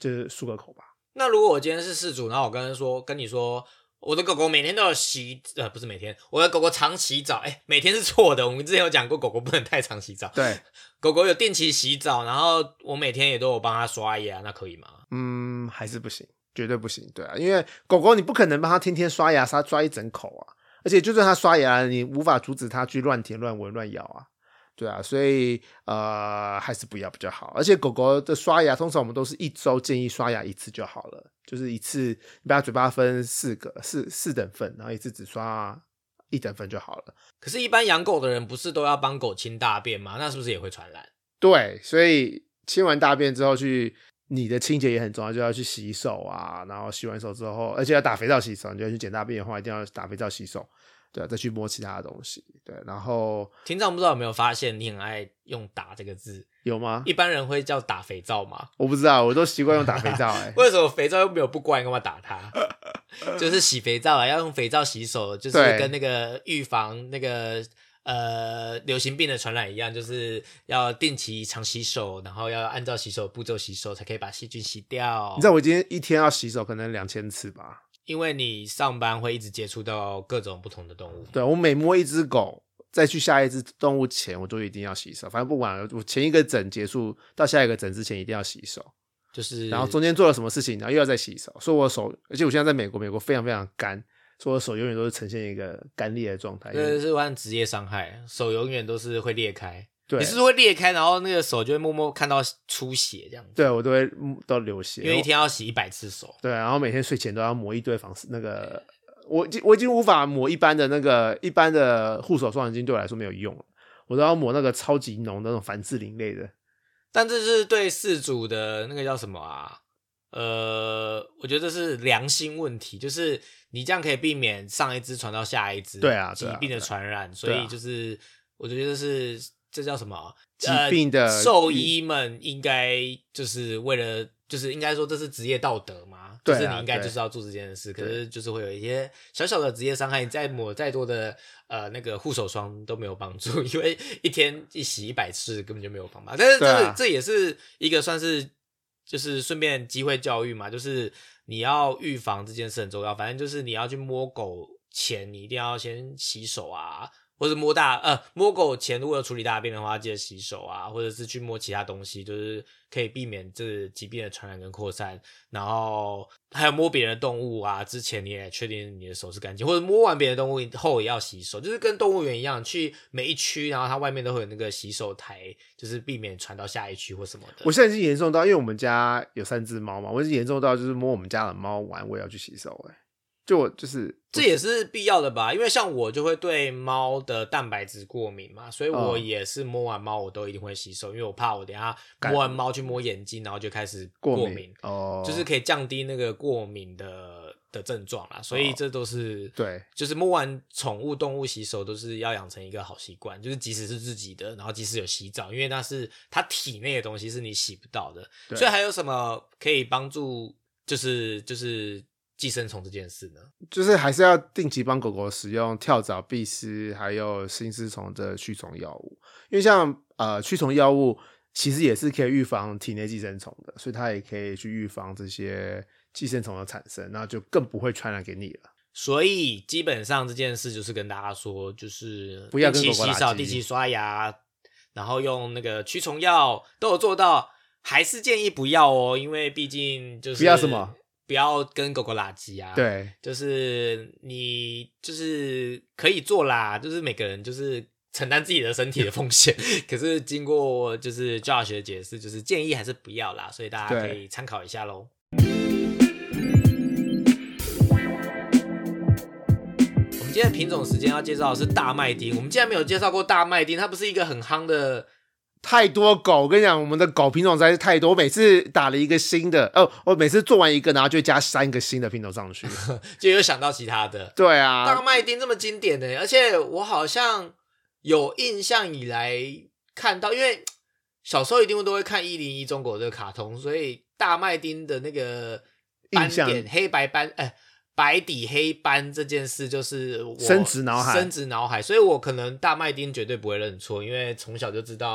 就是漱个口吧。 那如果我今天是饲主，然后我跟人说跟你说我的狗狗每天都有洗呃不是每天，我的狗狗常洗澡，哎，每天是错的，我们之前有讲过狗狗不能太常洗澡。 对， 狗狗有定期洗澡，然后我每天也都有帮它刷牙，那可以吗？ 嗯，还是不行，绝对不行。对啊，因为狗狗你不可能帮它天天刷牙，它刷一整口啊。而且就算它刷牙，你无法阻止它去乱舔、乱闻、乱咬啊。对啊，所以呃还是不要比较好。而且狗狗的刷牙，通常我们都是一周建议刷牙一次就好了，就是一次你把它嘴巴分四个四四等份，然后一次只刷一等份就好了。 可是，一般养狗的人不是都要帮狗清大便吗？那是不是也会传染？ 对，所以清完大便之后去。你的清洁也很重要，就要去洗手啊，然后洗完手之后，而且要打肥皂洗手，你就要去捡大便的话，一定要打肥皂洗手，对啊，再去摸其他的东西，对，然后听众不知道有没有发现，你很爱用打这个字， 有吗？ 一般人会叫打肥皂吗？ 我不知道，我都习惯用打肥皂、欸，哎， 为什么肥皂又没有不乖，干嘛打它？就是洗肥皂啊，要用肥皂洗手，就是跟那个预防那个。呃，流行病的传染一样，就是要定期常洗手，然后要按照洗手步骤洗手，才可以把细菌洗掉。 你知道我今天一天要洗手可能两千次吧？ 因为你上班会一直接触到各种不同的动物。 对，我每摸一只狗，在去下一只动物前，我就一定要洗手。反正不管我前一个诊结束到下一个诊之前，一定要洗手。 就是， 然后中间做了什么事情，然后又要再洗手。所以我手，而且我现在在美国，美国非常非常干。所以我手永远都是呈现一个干裂的状态， 这是玩职业伤害，手永远都是会裂开。 对， 你是会裂开，然后那个手就会默默看到出血这样子。 对，我都会都流血， 因为一天要洗一百次手。 对，然后每天睡前都要抹一堆防那个，我我已经无法抹一般的那个一般的护手霜，已经对我来说没有用了，我都要抹那个超级浓的那种凡士林类的。 但这是对饲主的那个叫什么啊？呃，我觉得这是良心问题，就是你这样可以避免上一只传到下一只， 对啊， 疾病的传染，所以就是我觉得是这叫什么？ 疾病的、 呃、兽医们应该就是为了，就是应该说这是职业道德嘛， 对啊、 就是你应该就是要做这件事，可是就是会有一些小小的职业伤害，你再抹再多的呃那个护手霜都没有帮助，因为一天一洗一百次根本就没有帮忙，但是这个、啊、这也是一个算是。就是顺便机会教育嘛，就是你要预防这件事很重要。反正就是你要去摸狗前，你一定要先洗手啊，或者摸大呃摸狗前如果有处理大便的话，记得洗手啊，或者是去摸其他东西，就是可以避免这疾病的传染跟扩散。然后还有摸别人的动物啊，之前你也确定你的手是干净，或者摸完别人的动物后也要洗手，就是跟动物园一样，去每一区，然后它外面都会有那个洗手台，就是避免传到下一区或什么的。 我现在已经严重到，因为我们家有三只猫嘛，我已经严重到就是摸我们家的猫玩，我也要去洗手哎、欸。就我就是这也是必要的吧，因为像我就会对猫的蛋白质过敏嘛，所以我也是摸完猫我都一定会洗手，因为我怕我等一下摸完猫去摸眼睛，然后就开始过敏， 过敏哦， 就是可以降低那个过敏的的症状啦，所以这都是、 哦、对， 就是摸完宠物动物洗手都是要养成一个好习惯，就是即使是自己的，然后即使有洗澡，因为那是它体内的东西是你洗不到的，所以还有什么可以帮助就是就是寄生虫这件事呢？ 就是还是要定期帮狗狗使用跳蚤、蜱虱还有心丝虫的驱虫药物，因为像呃驱虫药物其实也是可以预防体内寄生虫的，所以它也可以去预防这些寄生虫的产生，那就更不会传染给你了。 所以基本上这件事就是跟大家说，就是不要跟狗狗定期洗澡、定期刷牙，然后用那个驱虫药都有做到，还是建议不要哦，因为毕竟就是不要什么。 不要跟狗狗拉鸡啊！ 对， 就是你就是可以做啦，就是每个人就是承担自己的身体的风险。可是经过就是 Josh 的解释，就是建议还是不要啦，所以大家可以参考一下咯。我们今天的品种时间要介绍的是大麦町，我们竟然没有介绍过大麦町，它不是一个很夯的。 太多狗，我跟你讲，我们的狗品种实在是太多。我每次打了一个新的，哦，我每次做完一个，然后就会加三个新的品种上去， 就有想到其他的。 对啊， 大麦町这么经典的，而且我好像有印象以来看到，因为小时候一定都会看一零一中国这个卡通，所以大麦町的那个斑点黑白斑，哎。白底黑斑这件事就是我深植脑海， 深植脑海，所以我可能大麦町绝对不会认错，因为从小就知道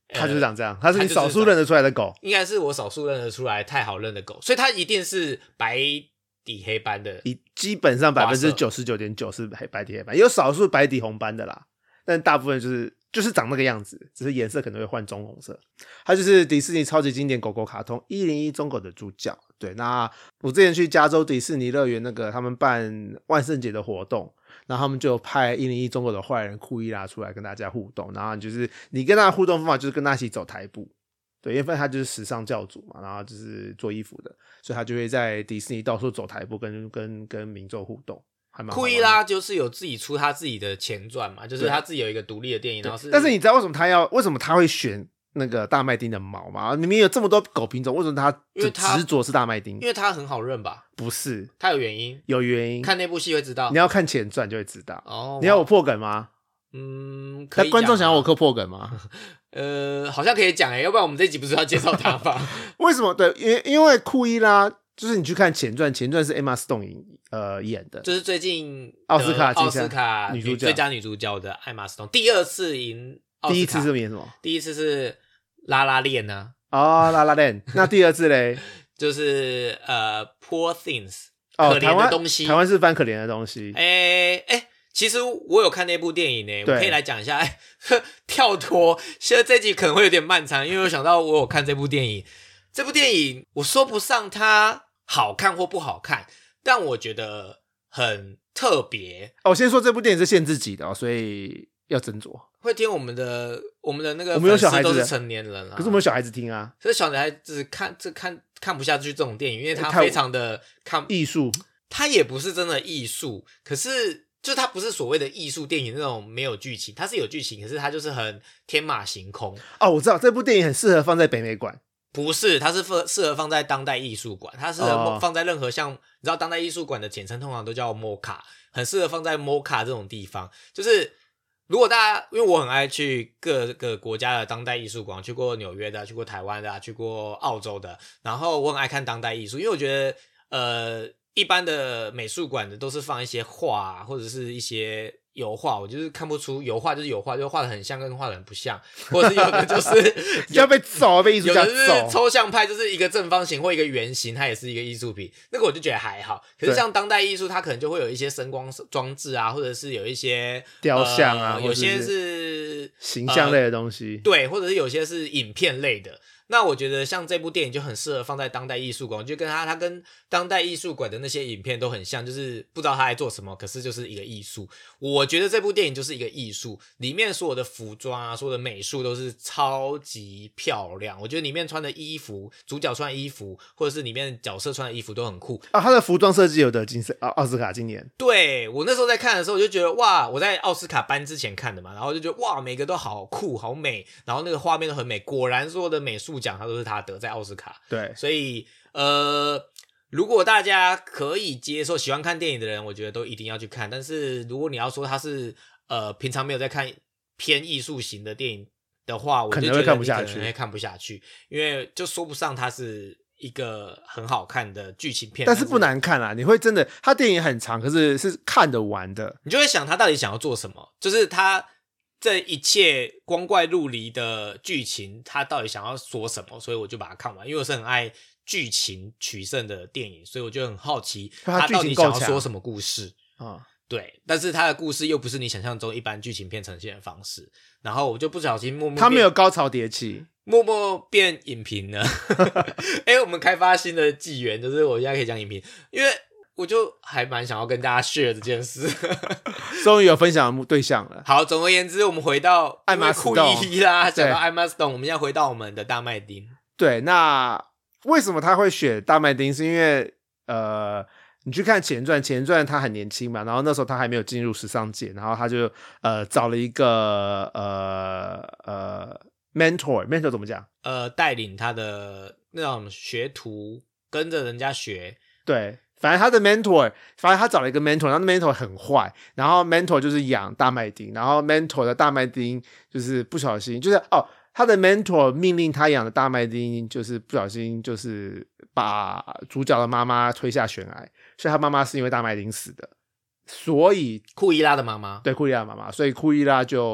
它就是长这样，它是你它就是少数认得出来的狗， 应该是我少数认得出来太好认的狗，所以它一定是白底黑斑的。 基本上百分之九十九点九是白底黑斑，有少数白底红斑的啦，但大部分就是就是长那个样子，只是颜色可能会换棕红色。它就是迪士尼超级经典狗狗卡通一零一忠狗的主角。对，那我之前去加州迪士尼乐园那个他们办万圣节的活动，然后他们就派一零一忠狗的坏人库伊拉出来跟大家互动，然后就是你跟他的互动方法就是跟他一起走台步。对，因为他就是时尚教主嘛，然后就是做衣服的，所以他就会在迪士尼到处走台步跟跟跟民众互动。 库伊拉就是有自己出他自己的前传嘛，就是他自己有一个独立的电影，然后是。 但是你知道为什么他要为什么他会选那个大麦町的毛吗？明明有这么多狗品种，为什么他就执着是大麦町？ 因为他很好认吧？ 不是， 他有原因， 有原因。 看那部戏会知道， 你要看前传就会知道。 哦， 你要我破梗吗？ 嗯，可以、啊。 但观众想要我破梗吗？ 呃，好像可以讲诶，要不然我们这集不是要介绍他吗？ 为什么？对，因为因为库伊拉。就是你去看前传，前传是 Emma Stone 呃演的， 就是最近奥斯卡奥斯卡女主角最佳女主角的艾玛斯通，第二次赢奥斯卡。 第一次是演什么？ 第一次是拉拉链呢、 啊。哦，拉拉链。那第二次嘞？ 就是呃 Poor Things， 哦， 可怜的东西。 台湾是翻可怜的东西。 哎哎、欸欸，其实我有看那部电影呢，我可以来讲一下。哎、欸，跳脱，现在这集可能会有点漫长，因为我想到我有看这部电影。这部电影我说不上它好看或不好看，但我觉得很特别。 哦，我先说这部电影是限制级的、哦，所以要斟酌。 会听我们的我们的那个我们有小孩子都是成年人啊， 可是我们有小孩子听啊， 可是小孩子看这看看不下去这种电影，因为它非常的看艺术， 它也不是真的艺术，可是就它不是所谓的艺术电影那种没有剧情，它是有剧情，可是它就是很天马行空。 哦，我知道这部电影很适合放在北美馆。 不是，它是适合放在当代艺术馆，它适合放在任何像、哦、你知道当代艺术馆的简称通常都叫 M O C A， 很适合放在 M O C A 这种地方。就是如果大家，因为我很爱去各个国家的当代艺术馆，去过纽约的，去过台湾的，去过澳洲的，然后我很爱看当代艺术，因为我觉得呃一般的美术馆的都是放一些画、啊、或者是一些油画，我就是看不出油画就是油画，就画的很像跟画的很不像，或者是有的就是要被揍，被艺术家揍。 有的是抽象派，就是一个正方形或一个圆形，它也是一个艺术品，那个我就觉得还好。可是像当代艺术，它可能就会有一些声光装置啊，或者是有一些雕像啊， 呃、有些是形象类的东西、 呃，对，或者是有些是影片类的。那我觉得像这部电影就很适合放在当代艺术馆，我觉得跟它它跟当代艺术馆的那些影片都很像，就是不知道它在做什么，可是就是一个艺术。我觉得这部电影就是一个艺术，里面所有的服装啊，所有的美术都是超级漂亮。我觉得里面穿的衣服，主角穿的衣服，或者是里面角色穿的衣服都很酷啊。他的服装设计有得金斯奥斯卡今年。 对，我那时候在看的时候，我就觉得哇，我在奥斯卡颁之前看的嘛，然后就觉得哇，每个都好酷好美，然后那个画面都很美，果然所有的美术奖它都是他得在奥斯卡。 对， 所以呃，如果大家可以接受，喜欢看电影的人，我觉得都一定要去看。但是如果你要说他是呃平常没有在看偏艺术型的电影的话，我就觉得你可能会看不下去，因为就说不上它是一个很好看的剧情片， 但是不难看啦。你会真的，他电影很长，可是是看得完的。 你就会想他到底想要做什么，就是他这一切光怪陆离的剧情，他到底想要说什么？所以我就把它看完，因为我是很爱剧情取胜的电影，所以我就很好奇他到底想要说什么故事啊。 对，但是他的故事又不是你想象中一般剧情片呈现的方式，然后我就不小心默默他没有高潮迭起， 默默变影评了。哎、欸，我们开发新的纪元，就是我现在可以讲影评，因为我就还蛮想要跟大家 share 这件事。 终于有分享的对象了。 好，总而言之，我们回到艾玛库伊拉，讲到艾玛斯顿，我们现在回到我们的大麦町。 对，那为什么他会选大麦町？是因为呃。你去看前传，前传他很年轻嘛，然后那时候他还没有进入时尚界，然后他就呃找了一个呃呃 mentor mentor 怎么讲？ 呃，带领他的那种学徒，跟着人家学。 对，反正他的 mentor， 反正他找了一个 mentor， 然后 mentor 很坏，然后 mentor 就是养大麦町，然后 mentor 的大麦町就是不小心，就是哦。他的 mentor 命令他养的大麦町，就是不小心就是把主角的妈妈推下悬崖，所以他妈妈是因为大麦町死的，所以库伊拉的妈妈， 对库伊拉的妈妈，所以库伊拉就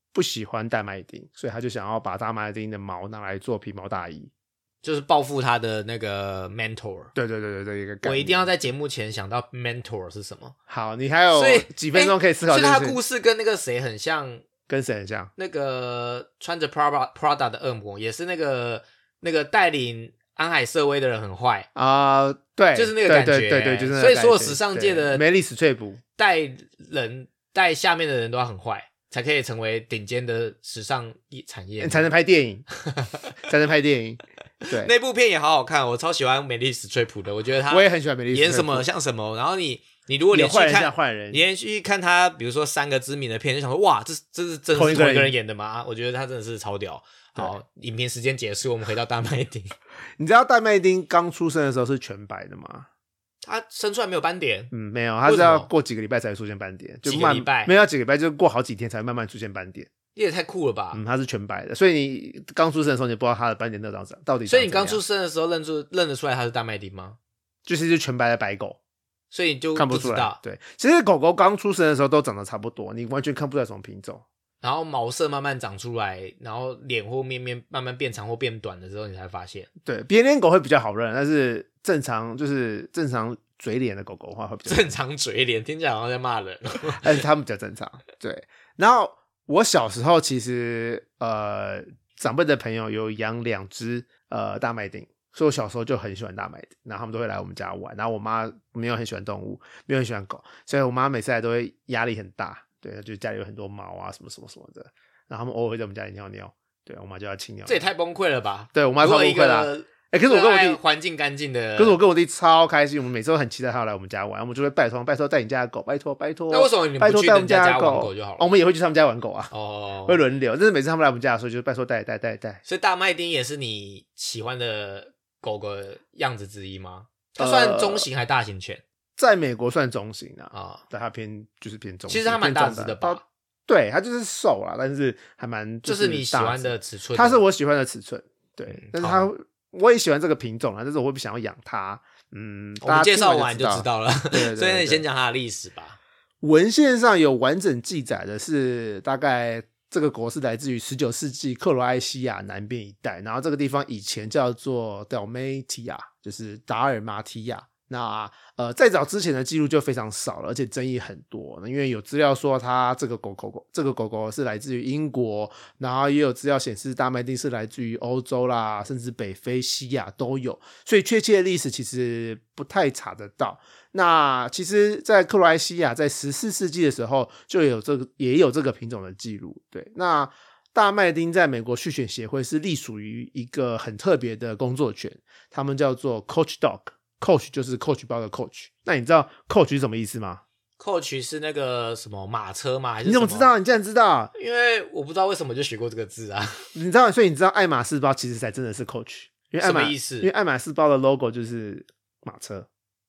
不喜欢大麦町，所以他就想要把大麦町的毛拿来做皮毛大衣， 就是报复他的那个 mentor。 对对对对对，一个概念。 我一定要在节目前想到 mentor 是什么。 好，你还有几分钟可以思考这件事。 所以他的故事跟那个谁很像， 跟谁很像？ 那个穿着 Prada Prada 的恶魔，也是那个那个带领安海瑟薇的人很坏啊、呃，对， 就是那个感觉， 对对对对，就是那个所以所有时尚界的梅丽史翠普带人带下面的人都要很坏，才可以成为顶尖的时尚产业， 才能拍电影，才能拍电影。对， 那部片也好好看，我超喜欢梅丽史翠普的，我觉得他我也很喜欢梅丽史翠普， 演什么像什么。然后你你如果连续看坏人， 你连续看他，比如说三个知名的片，就想说哇，这这是真的是同一个人演的吗？我觉得他真的是超屌。好，影片时间结束，我们回到大麦町。 你知道大麦町刚出生的时候是全白的吗？ 他生出来没有斑点， 嗯，没有，他是要过几个礼拜才会出现斑点，就几个礼拜没有几个礼拜，就过好几天才慢慢出现斑点。 也太酷了吧！ 嗯，他是全白的，所以你刚出生的时候，你不知道他的斑点那张到底。 所以你刚出生的时候认出认得出来他是大麦町吗？ 就是一只全白的白狗， 所以你就看不出来。 对，其实狗狗刚出生的时候都长得差不多，你完全看不出来什么品种。 然后毛色慢慢长出来，然后脸或面面慢慢变长或变短的时候，你才发现。 对，扁脸狗会比较好认，但是正常就是正常嘴脸的狗狗的话会比较正常嘴脸，听起来好像在骂人， 但是他们比较正常。对，然后我小时候其实呃长辈的朋友有养两只呃大麦町，所以我小时候就很喜欢大麦町，然后他们都会来我们家玩。然后我妈没有很喜欢动物，没有很喜欢狗，所以我妈每次来都会压力很大。对，就是家里有很多毛啊，什么什么什么的，然后他们偶尔会在我们家里尿尿，对我妈就要清尿尿。 这也太崩溃了吧？ 对我妈超崩溃啦。哎、欸，可是我跟我弟环境干净的， 可是我跟我弟超开心，我们每次都很期待他来我们家玩，我们就会拜托拜托带你家的狗，拜托拜托。 那为什么你们不去人家家玩狗就好了？ 哦、我们也会去他们家玩狗啊， 哦， 会轮流，但是每次他们来我们家的时候，就拜托带带带带。 所以大麦町也是你喜欢的狗狗样子之一吗？它算中型还大型犬？呃、 在美国算中型啊，啊、哦，但它偏就是偏中型。 其实它蛮大只的吧？ 对，它就是瘦啦，但是还蛮就是你喜欢的尺寸的， 它是我喜欢的尺寸，对，嗯、但是它我也喜欢这个品种啦，但是我会不想要养它。嗯， 我们介绍完就知道了， 对对对对， 所以你先讲它的历史吧。 文献上有完整记载的是，大概这个狗是来自于十九世纪克罗埃西亚南边一带，然后这个地方以前叫做 Dalmatia， 就是达尔马提亚。那呃，在早之前的记录就非常少了，而且争议很多。因为有资料说它这个狗狗这个狗狗是来自于英国，然后也有资料显示大麦町是来自于欧洲啦，甚至北非、西亚都有。所以确切的历史其实不太查得到。那其实，在克罗埃西亚在十四世纪的时候就有这个也有这个品种的记录。对，那大麦町在美国畜犬协会是隶属于一个很特别的工作犬，他们叫做 Coach Dog。Coach 就是 Coach 包的 Coach， 那你知道 Coach 是什么意思吗？ Coach 是那个什么马车吗？还是你怎么知道？你竟然知道？ 因为我不知道为什么就学过这个字啊。 你知道，所以你知道爱马仕包其实才真的是 Coach， 因为爱马什么意思？ 因为爱马仕包的 logo 就是马车。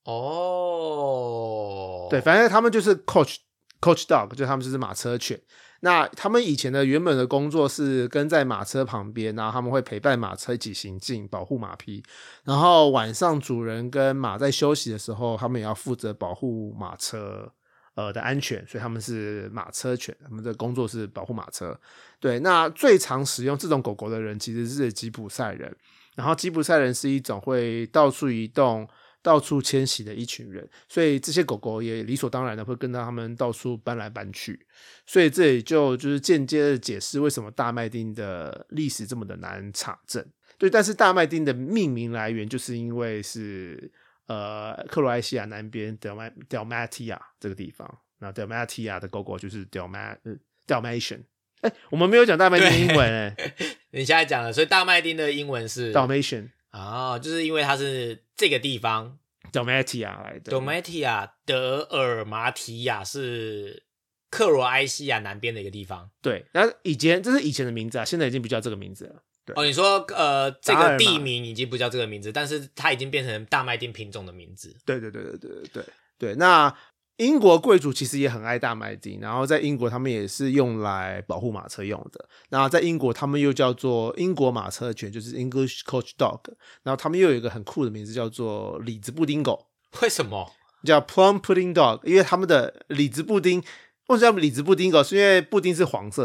哦， 对，反正他们就是 Coach Coach Dog， 就他们就是马车犬。那他们以前的原本的工作是跟在马车旁边，然后他们会陪伴马车一起行进，保护马匹。然后晚上主人跟马在休息的时候，他们也要负责保护马车呃的安全，所以他们是马车犬，他们的工作是保护马车。对，那最常使用这种狗狗的人其实是吉普赛人，然后吉普赛人是一种会到处移动、到处迁徙的一群人，所以这些狗狗也理所当然的会跟着他们到处搬来搬去，所以这也就就是间接的解释为什么大麦町的历史这么的难查证。对，但是大麦町的命名来源就是因为是呃克罗埃西亚南边 Dalmatia 这个地方，那 Dalmatia 的狗狗就是 Dalmat Dalmatian。哎，我们没有讲大麦町英文哎、欸， 你现在讲了，所以大麦町的英文是 Dalmatian。 哦，就是因为它是这个地方 Dalmatia 来的 Dalmatia 德尔马提亚是克罗埃西亚南边的一个地方。 对，那以前这是以前的名字啊，现在已经不叫这个名字了。对哦，你说呃这个地名已经不叫这个名字，但是它已经变成大麦町品种的名字。 对对对对对对对。那英国贵族其实也很爱大麦町，然后在英国他们也是用来保护马车用的。然后在英国他们又叫做英国马车犬，就是 English Coach Dog。然后他们又有一个很酷的名字叫做李子布丁狗。 为什么叫 Plum Pudding Dog？ 因为他们的李子布丁，为什么叫李子布丁狗？是因为布丁是黄色的嘛，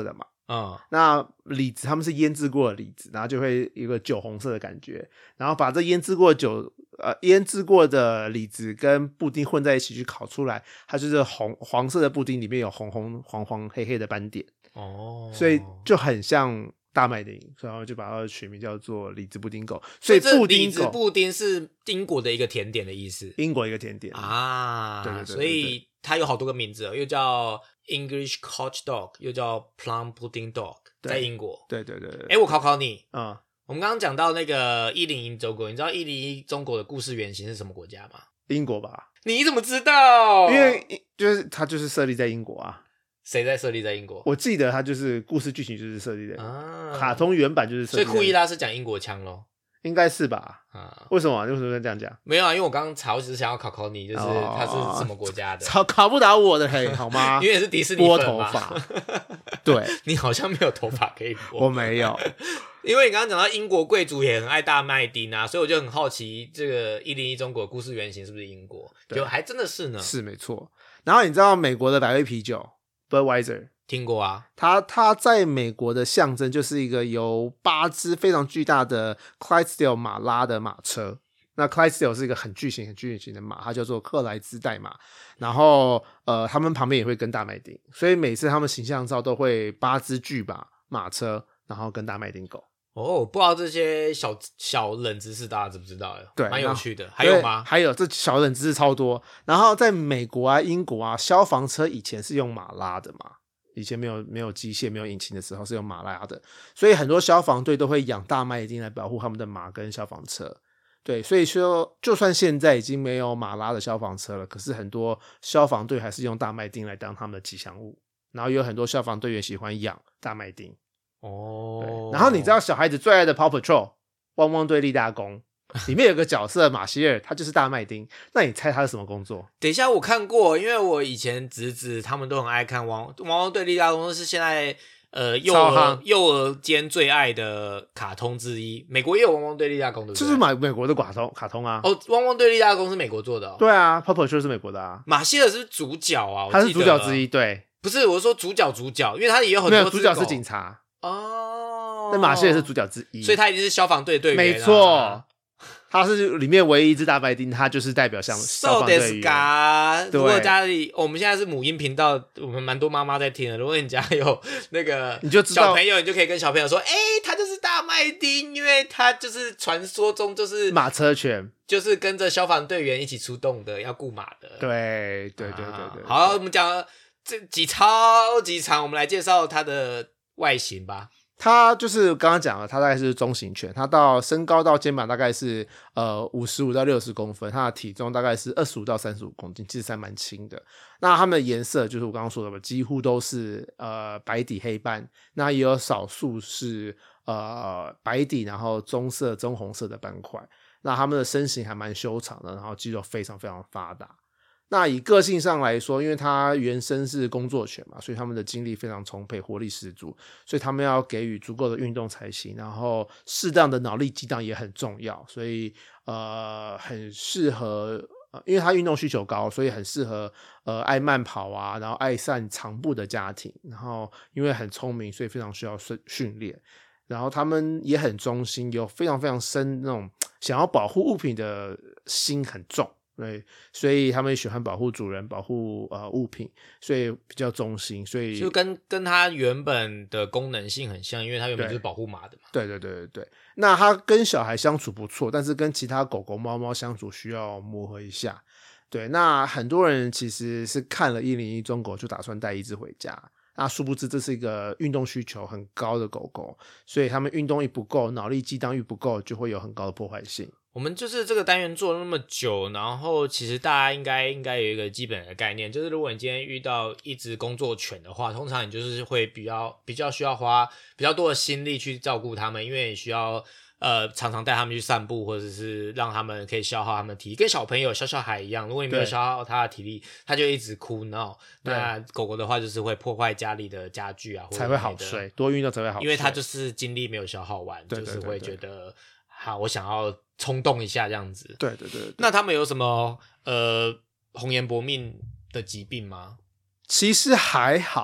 嗯， 那李子他们是腌制过的李子，然后就会有一个酒红色的感觉，然后把这腌制过的酒呃腌制过的李子跟布丁混在一起去烤出来，它就是红黄色的布丁里面有红红黄黄黑黑的斑点哦，所以就很像大麦丁，然后就把它取名叫做李子布丁狗。所以布丁狗， 李子布丁是英国的一个甜点的意思， 英国一个甜点啊，对对 对, 对, 对，所以它有好多个名字，又叫 English Couch Dog， 又叫 Plum Pudding Dog， 在英国。 对对对对。 哎，我考考你， 嗯， 我们刚刚讲到那个一零一中国，你知道一零一中国的故事原型是什么国家吗？ 英国吧？ 你怎么知道？ 因为就是它就是设立在英国啊。 谁在设立在英国？ 我记得它就是故事剧情就是设立在、啊、卡通原版就是设立在， 所以库伊拉是讲英国腔咯。 应该是吧？啊，为什么？为什么这样讲？ 没有啊，因为我刚刚查，我只是想要考考你，就是它是什么国家的？ 考考不倒我的嘿，好吗？ 因为是迪士尼拨头发，对， 你好像没有头发可以拨。 我没有， 因为你刚刚讲到英国贵族也很爱大麦丁啊，所以我就很好奇，这个一零一中国的故事原型是不是英国？就还真的是呢， 是没错。然后你知道美国的百威啤酒 Budweiser？ 听过啊， 它它在美国的象征就是一个由八只非常巨大的 Clydesdale 马拉的马车。那 Clydesdale 是一个很巨型、很巨型的马，它叫做克莱兹代马。然后呃，他们旁边也会跟大麦丁，所以每次他们形象照都会八只巨马马车，然后跟大麦丁狗。 哦，不知道这些小小冷知识大家知不知道？ 对， 蛮有趣的。还有吗？ 还有，这小冷知识超多。然后在美国啊、英国啊，消防车以前是用马拉的嘛。以前没有没有机械没有引擎的时候是用马拉的，所以很多消防队都会养大麦丁来保护他们的马跟消防车。对，所以说就算现在已经没有马拉的消防车了，可是很多消防队还是用大麦丁来当他们的吉祥物，然后有很多消防队员喜欢养大麦丁哦。然后你知道小孩子最爱的 Paw Patrol 汪汪队立大功里面有个角色马歇尔，他就是大麦丁，那你猜他是什么工作？ 等一下，我看过，因为我以前侄子他们都很爱看汪汪汪队立大功，是现在呃幼儿幼儿间最爱的卡通之一。美国也有汪汪队立大功，对不对？ 就是美美国的卡通卡通啊。 哦，汪汪队立大功是美国做的哦。 对啊 ，Paw Patrol 是美国的啊。 马歇尔是主角啊， 他是主角之一，对。 不是，我说主角主角，因为他也有很多没有主角是警察哦，但马歇尔是主角之一， 所以他一定是消防队队员、啊。 没错。他是里面唯一一只大白丁，他就是代表像消防队员。 如果家里我们现在是母婴频道，我们蛮多妈妈在听的。如果你家有那个你就知道小朋友，你就可以跟小朋友说：“哎、欸，他就是大麦丁，因为他就是传说中就是马车犬， 就是跟着消防队员一起出动的，要雇马的。” 对对对对对。 好，我们讲这几超级长，我们来介绍它的外形吧。 它就是刚刚讲了，它大概是中型犬，它到身高到肩膀大概是呃五十五到六十公分，它的体重大概是二十五到三十五公斤，其实还蛮轻的。那它们的颜色就是我刚刚说的吧，几乎都是呃白底黑斑，那也有少数是呃白底然后棕色棕红色的斑块。那它们的身形还蛮修长的，然后肌肉非常非常发达。那以个性上来说，因为它原生是工作犬嘛，所以他们的精力非常充沛，活力十足，所以他们要给予足够的运动才行，然后适当的脑力激荡也很重要，所以呃很适合、呃、因为它运动需求高，所以很适合呃爱慢跑啊，然后爱散长步的家庭，然后因为很聪明，所以非常需要训练，然后他们也很忠心，有非常非常深那种想要保护物品的心很重。对，所以他们也喜欢保护主人，保护呃物品，所以比较忠心，所以就跟跟它原本的功能性很像，因为它原本就是保护马的嘛。 对对对对对。那它跟小孩相处不错，但是跟其他狗狗、猫猫相处需要磨合一下。对，那很多人其实是看了一零一中狗就打算带一只回家，那殊不知这是一个运动需求很高的狗狗，所以他们运动一不够，脑力激荡欲不够，就会有很高的破坏性。 我们就是这个单元做了那么久，然后其实大家应该应该有一个基本的概念，就是如果你今天遇到一只工作犬的话，通常你就是会比较比较需要花比较多的心力去照顾它们，因为你需要呃常常带它们去散步，或者是让它们可以消耗它们的体力，跟小朋友小小孩一样，如果你没有消耗它的体力，它就一直哭闹。那狗狗的话就是会破坏家里的家具啊，或者才会好睡，多运动才会好睡， 因为它就是精力没有消耗完， 对对对对， 就是会觉得好，我想要冲动一下这样子。 对对 对, 对。 那他们有什么呃红颜薄命的疾病吗？ 其实还好，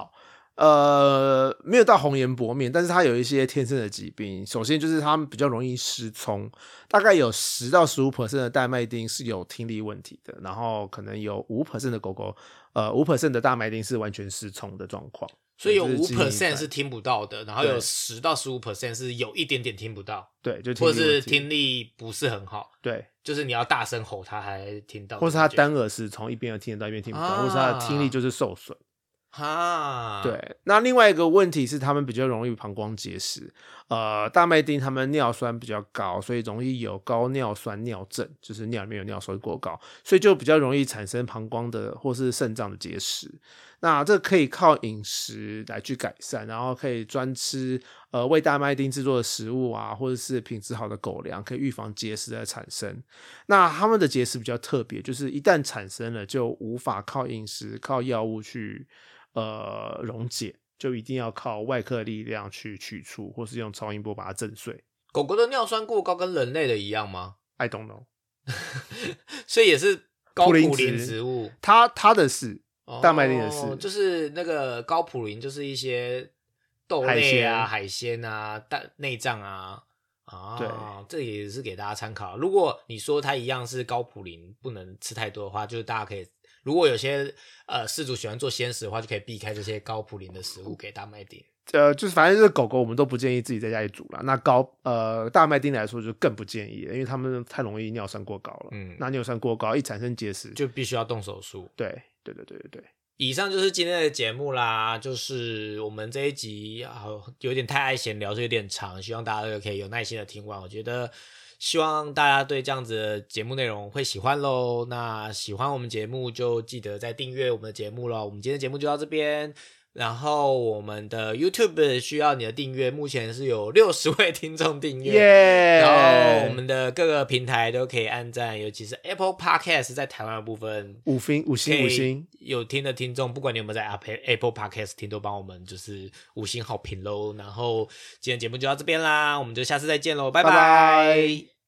呃，没有到红颜薄面，但是它有一些天生的疾病。首先就是它们比较容易失聪，大概有十到十五 percent 的大麦町是有听力问题的，然后可能有五 percent 的狗狗，呃，五 percent 的大麦町是完全失聪的状况。 所以有五对这是基因 percent 在是听不到的，然后有对十到十五 percent 是有一点点听不到， 对，就听或者是力问题听力不是很好， 对， 就是你要大声吼他才听到， 或是他单耳失聪，一边有听得到，一边听不到， 啊或是他的听力就是受损。 哈， 对，那另外一个问题是，他们比较容易膀胱结石。呃，大麦町他们尿酸比较高，所以容易有高尿酸尿症，就是尿里面有尿酸过高，所以就比较容易产生膀胱的或是肾脏的结石。那这可以靠饮食来去改善，然后可以专吃呃为大麦町制作的食物啊，或者是品质好的狗粮，可以预防结石的产生。那他们的结石比较特别，就是一旦产生了，就无法靠饮食、靠药物去呃溶解，就一定要靠外科的力量去取出，或是用超音波把它震碎。 狗狗的尿酸过高跟人类的一样吗？ I don't know， 所以也是高普普林林植物， 它它的是大麦町的是、 哦，就是那个高普林，就是一些豆类啊、海鲜啊、蛋内脏啊。啊， 对， 这也是给大家参考。如果你说它一样是高普林，不能吃太多的话，就是大家可以，如果有些呃饲主喜欢做鲜食的话，就可以避开这些高普林的食物给大麦町。 呃，就是反正就是狗狗，我们都不建议自己在家里煮啦。那高呃大麦町来说就更不建议了，因为它们太容易尿酸过高了。 嗯， 那尿酸过高一产生结石， 就必须要动手术。 对对对对对对。 以上就是今天的节目啦，就是我们这一集啊，有点太爱闲聊，所以有点长，希望大家都可以有耐心的听完。我觉得希望大家对这样子的节目内容会喜欢咯。那喜欢我们节目就记得再订阅我们的节目咯。我们今天的节目就到这边。然后我们的 YouTube 需要你的订阅，目前是有六十位听众订阅， Yeah! 然后我们的各个平台都可以按赞，尤其是 Apple Podcast 在台湾的部分， 五星五星五星， 有听的听众，不管你有没有在 Apple Podcast 听，都帮我们就是五星好评咯。然后今天节目就到这边啦，我们就下次再见咯，拜拜拜。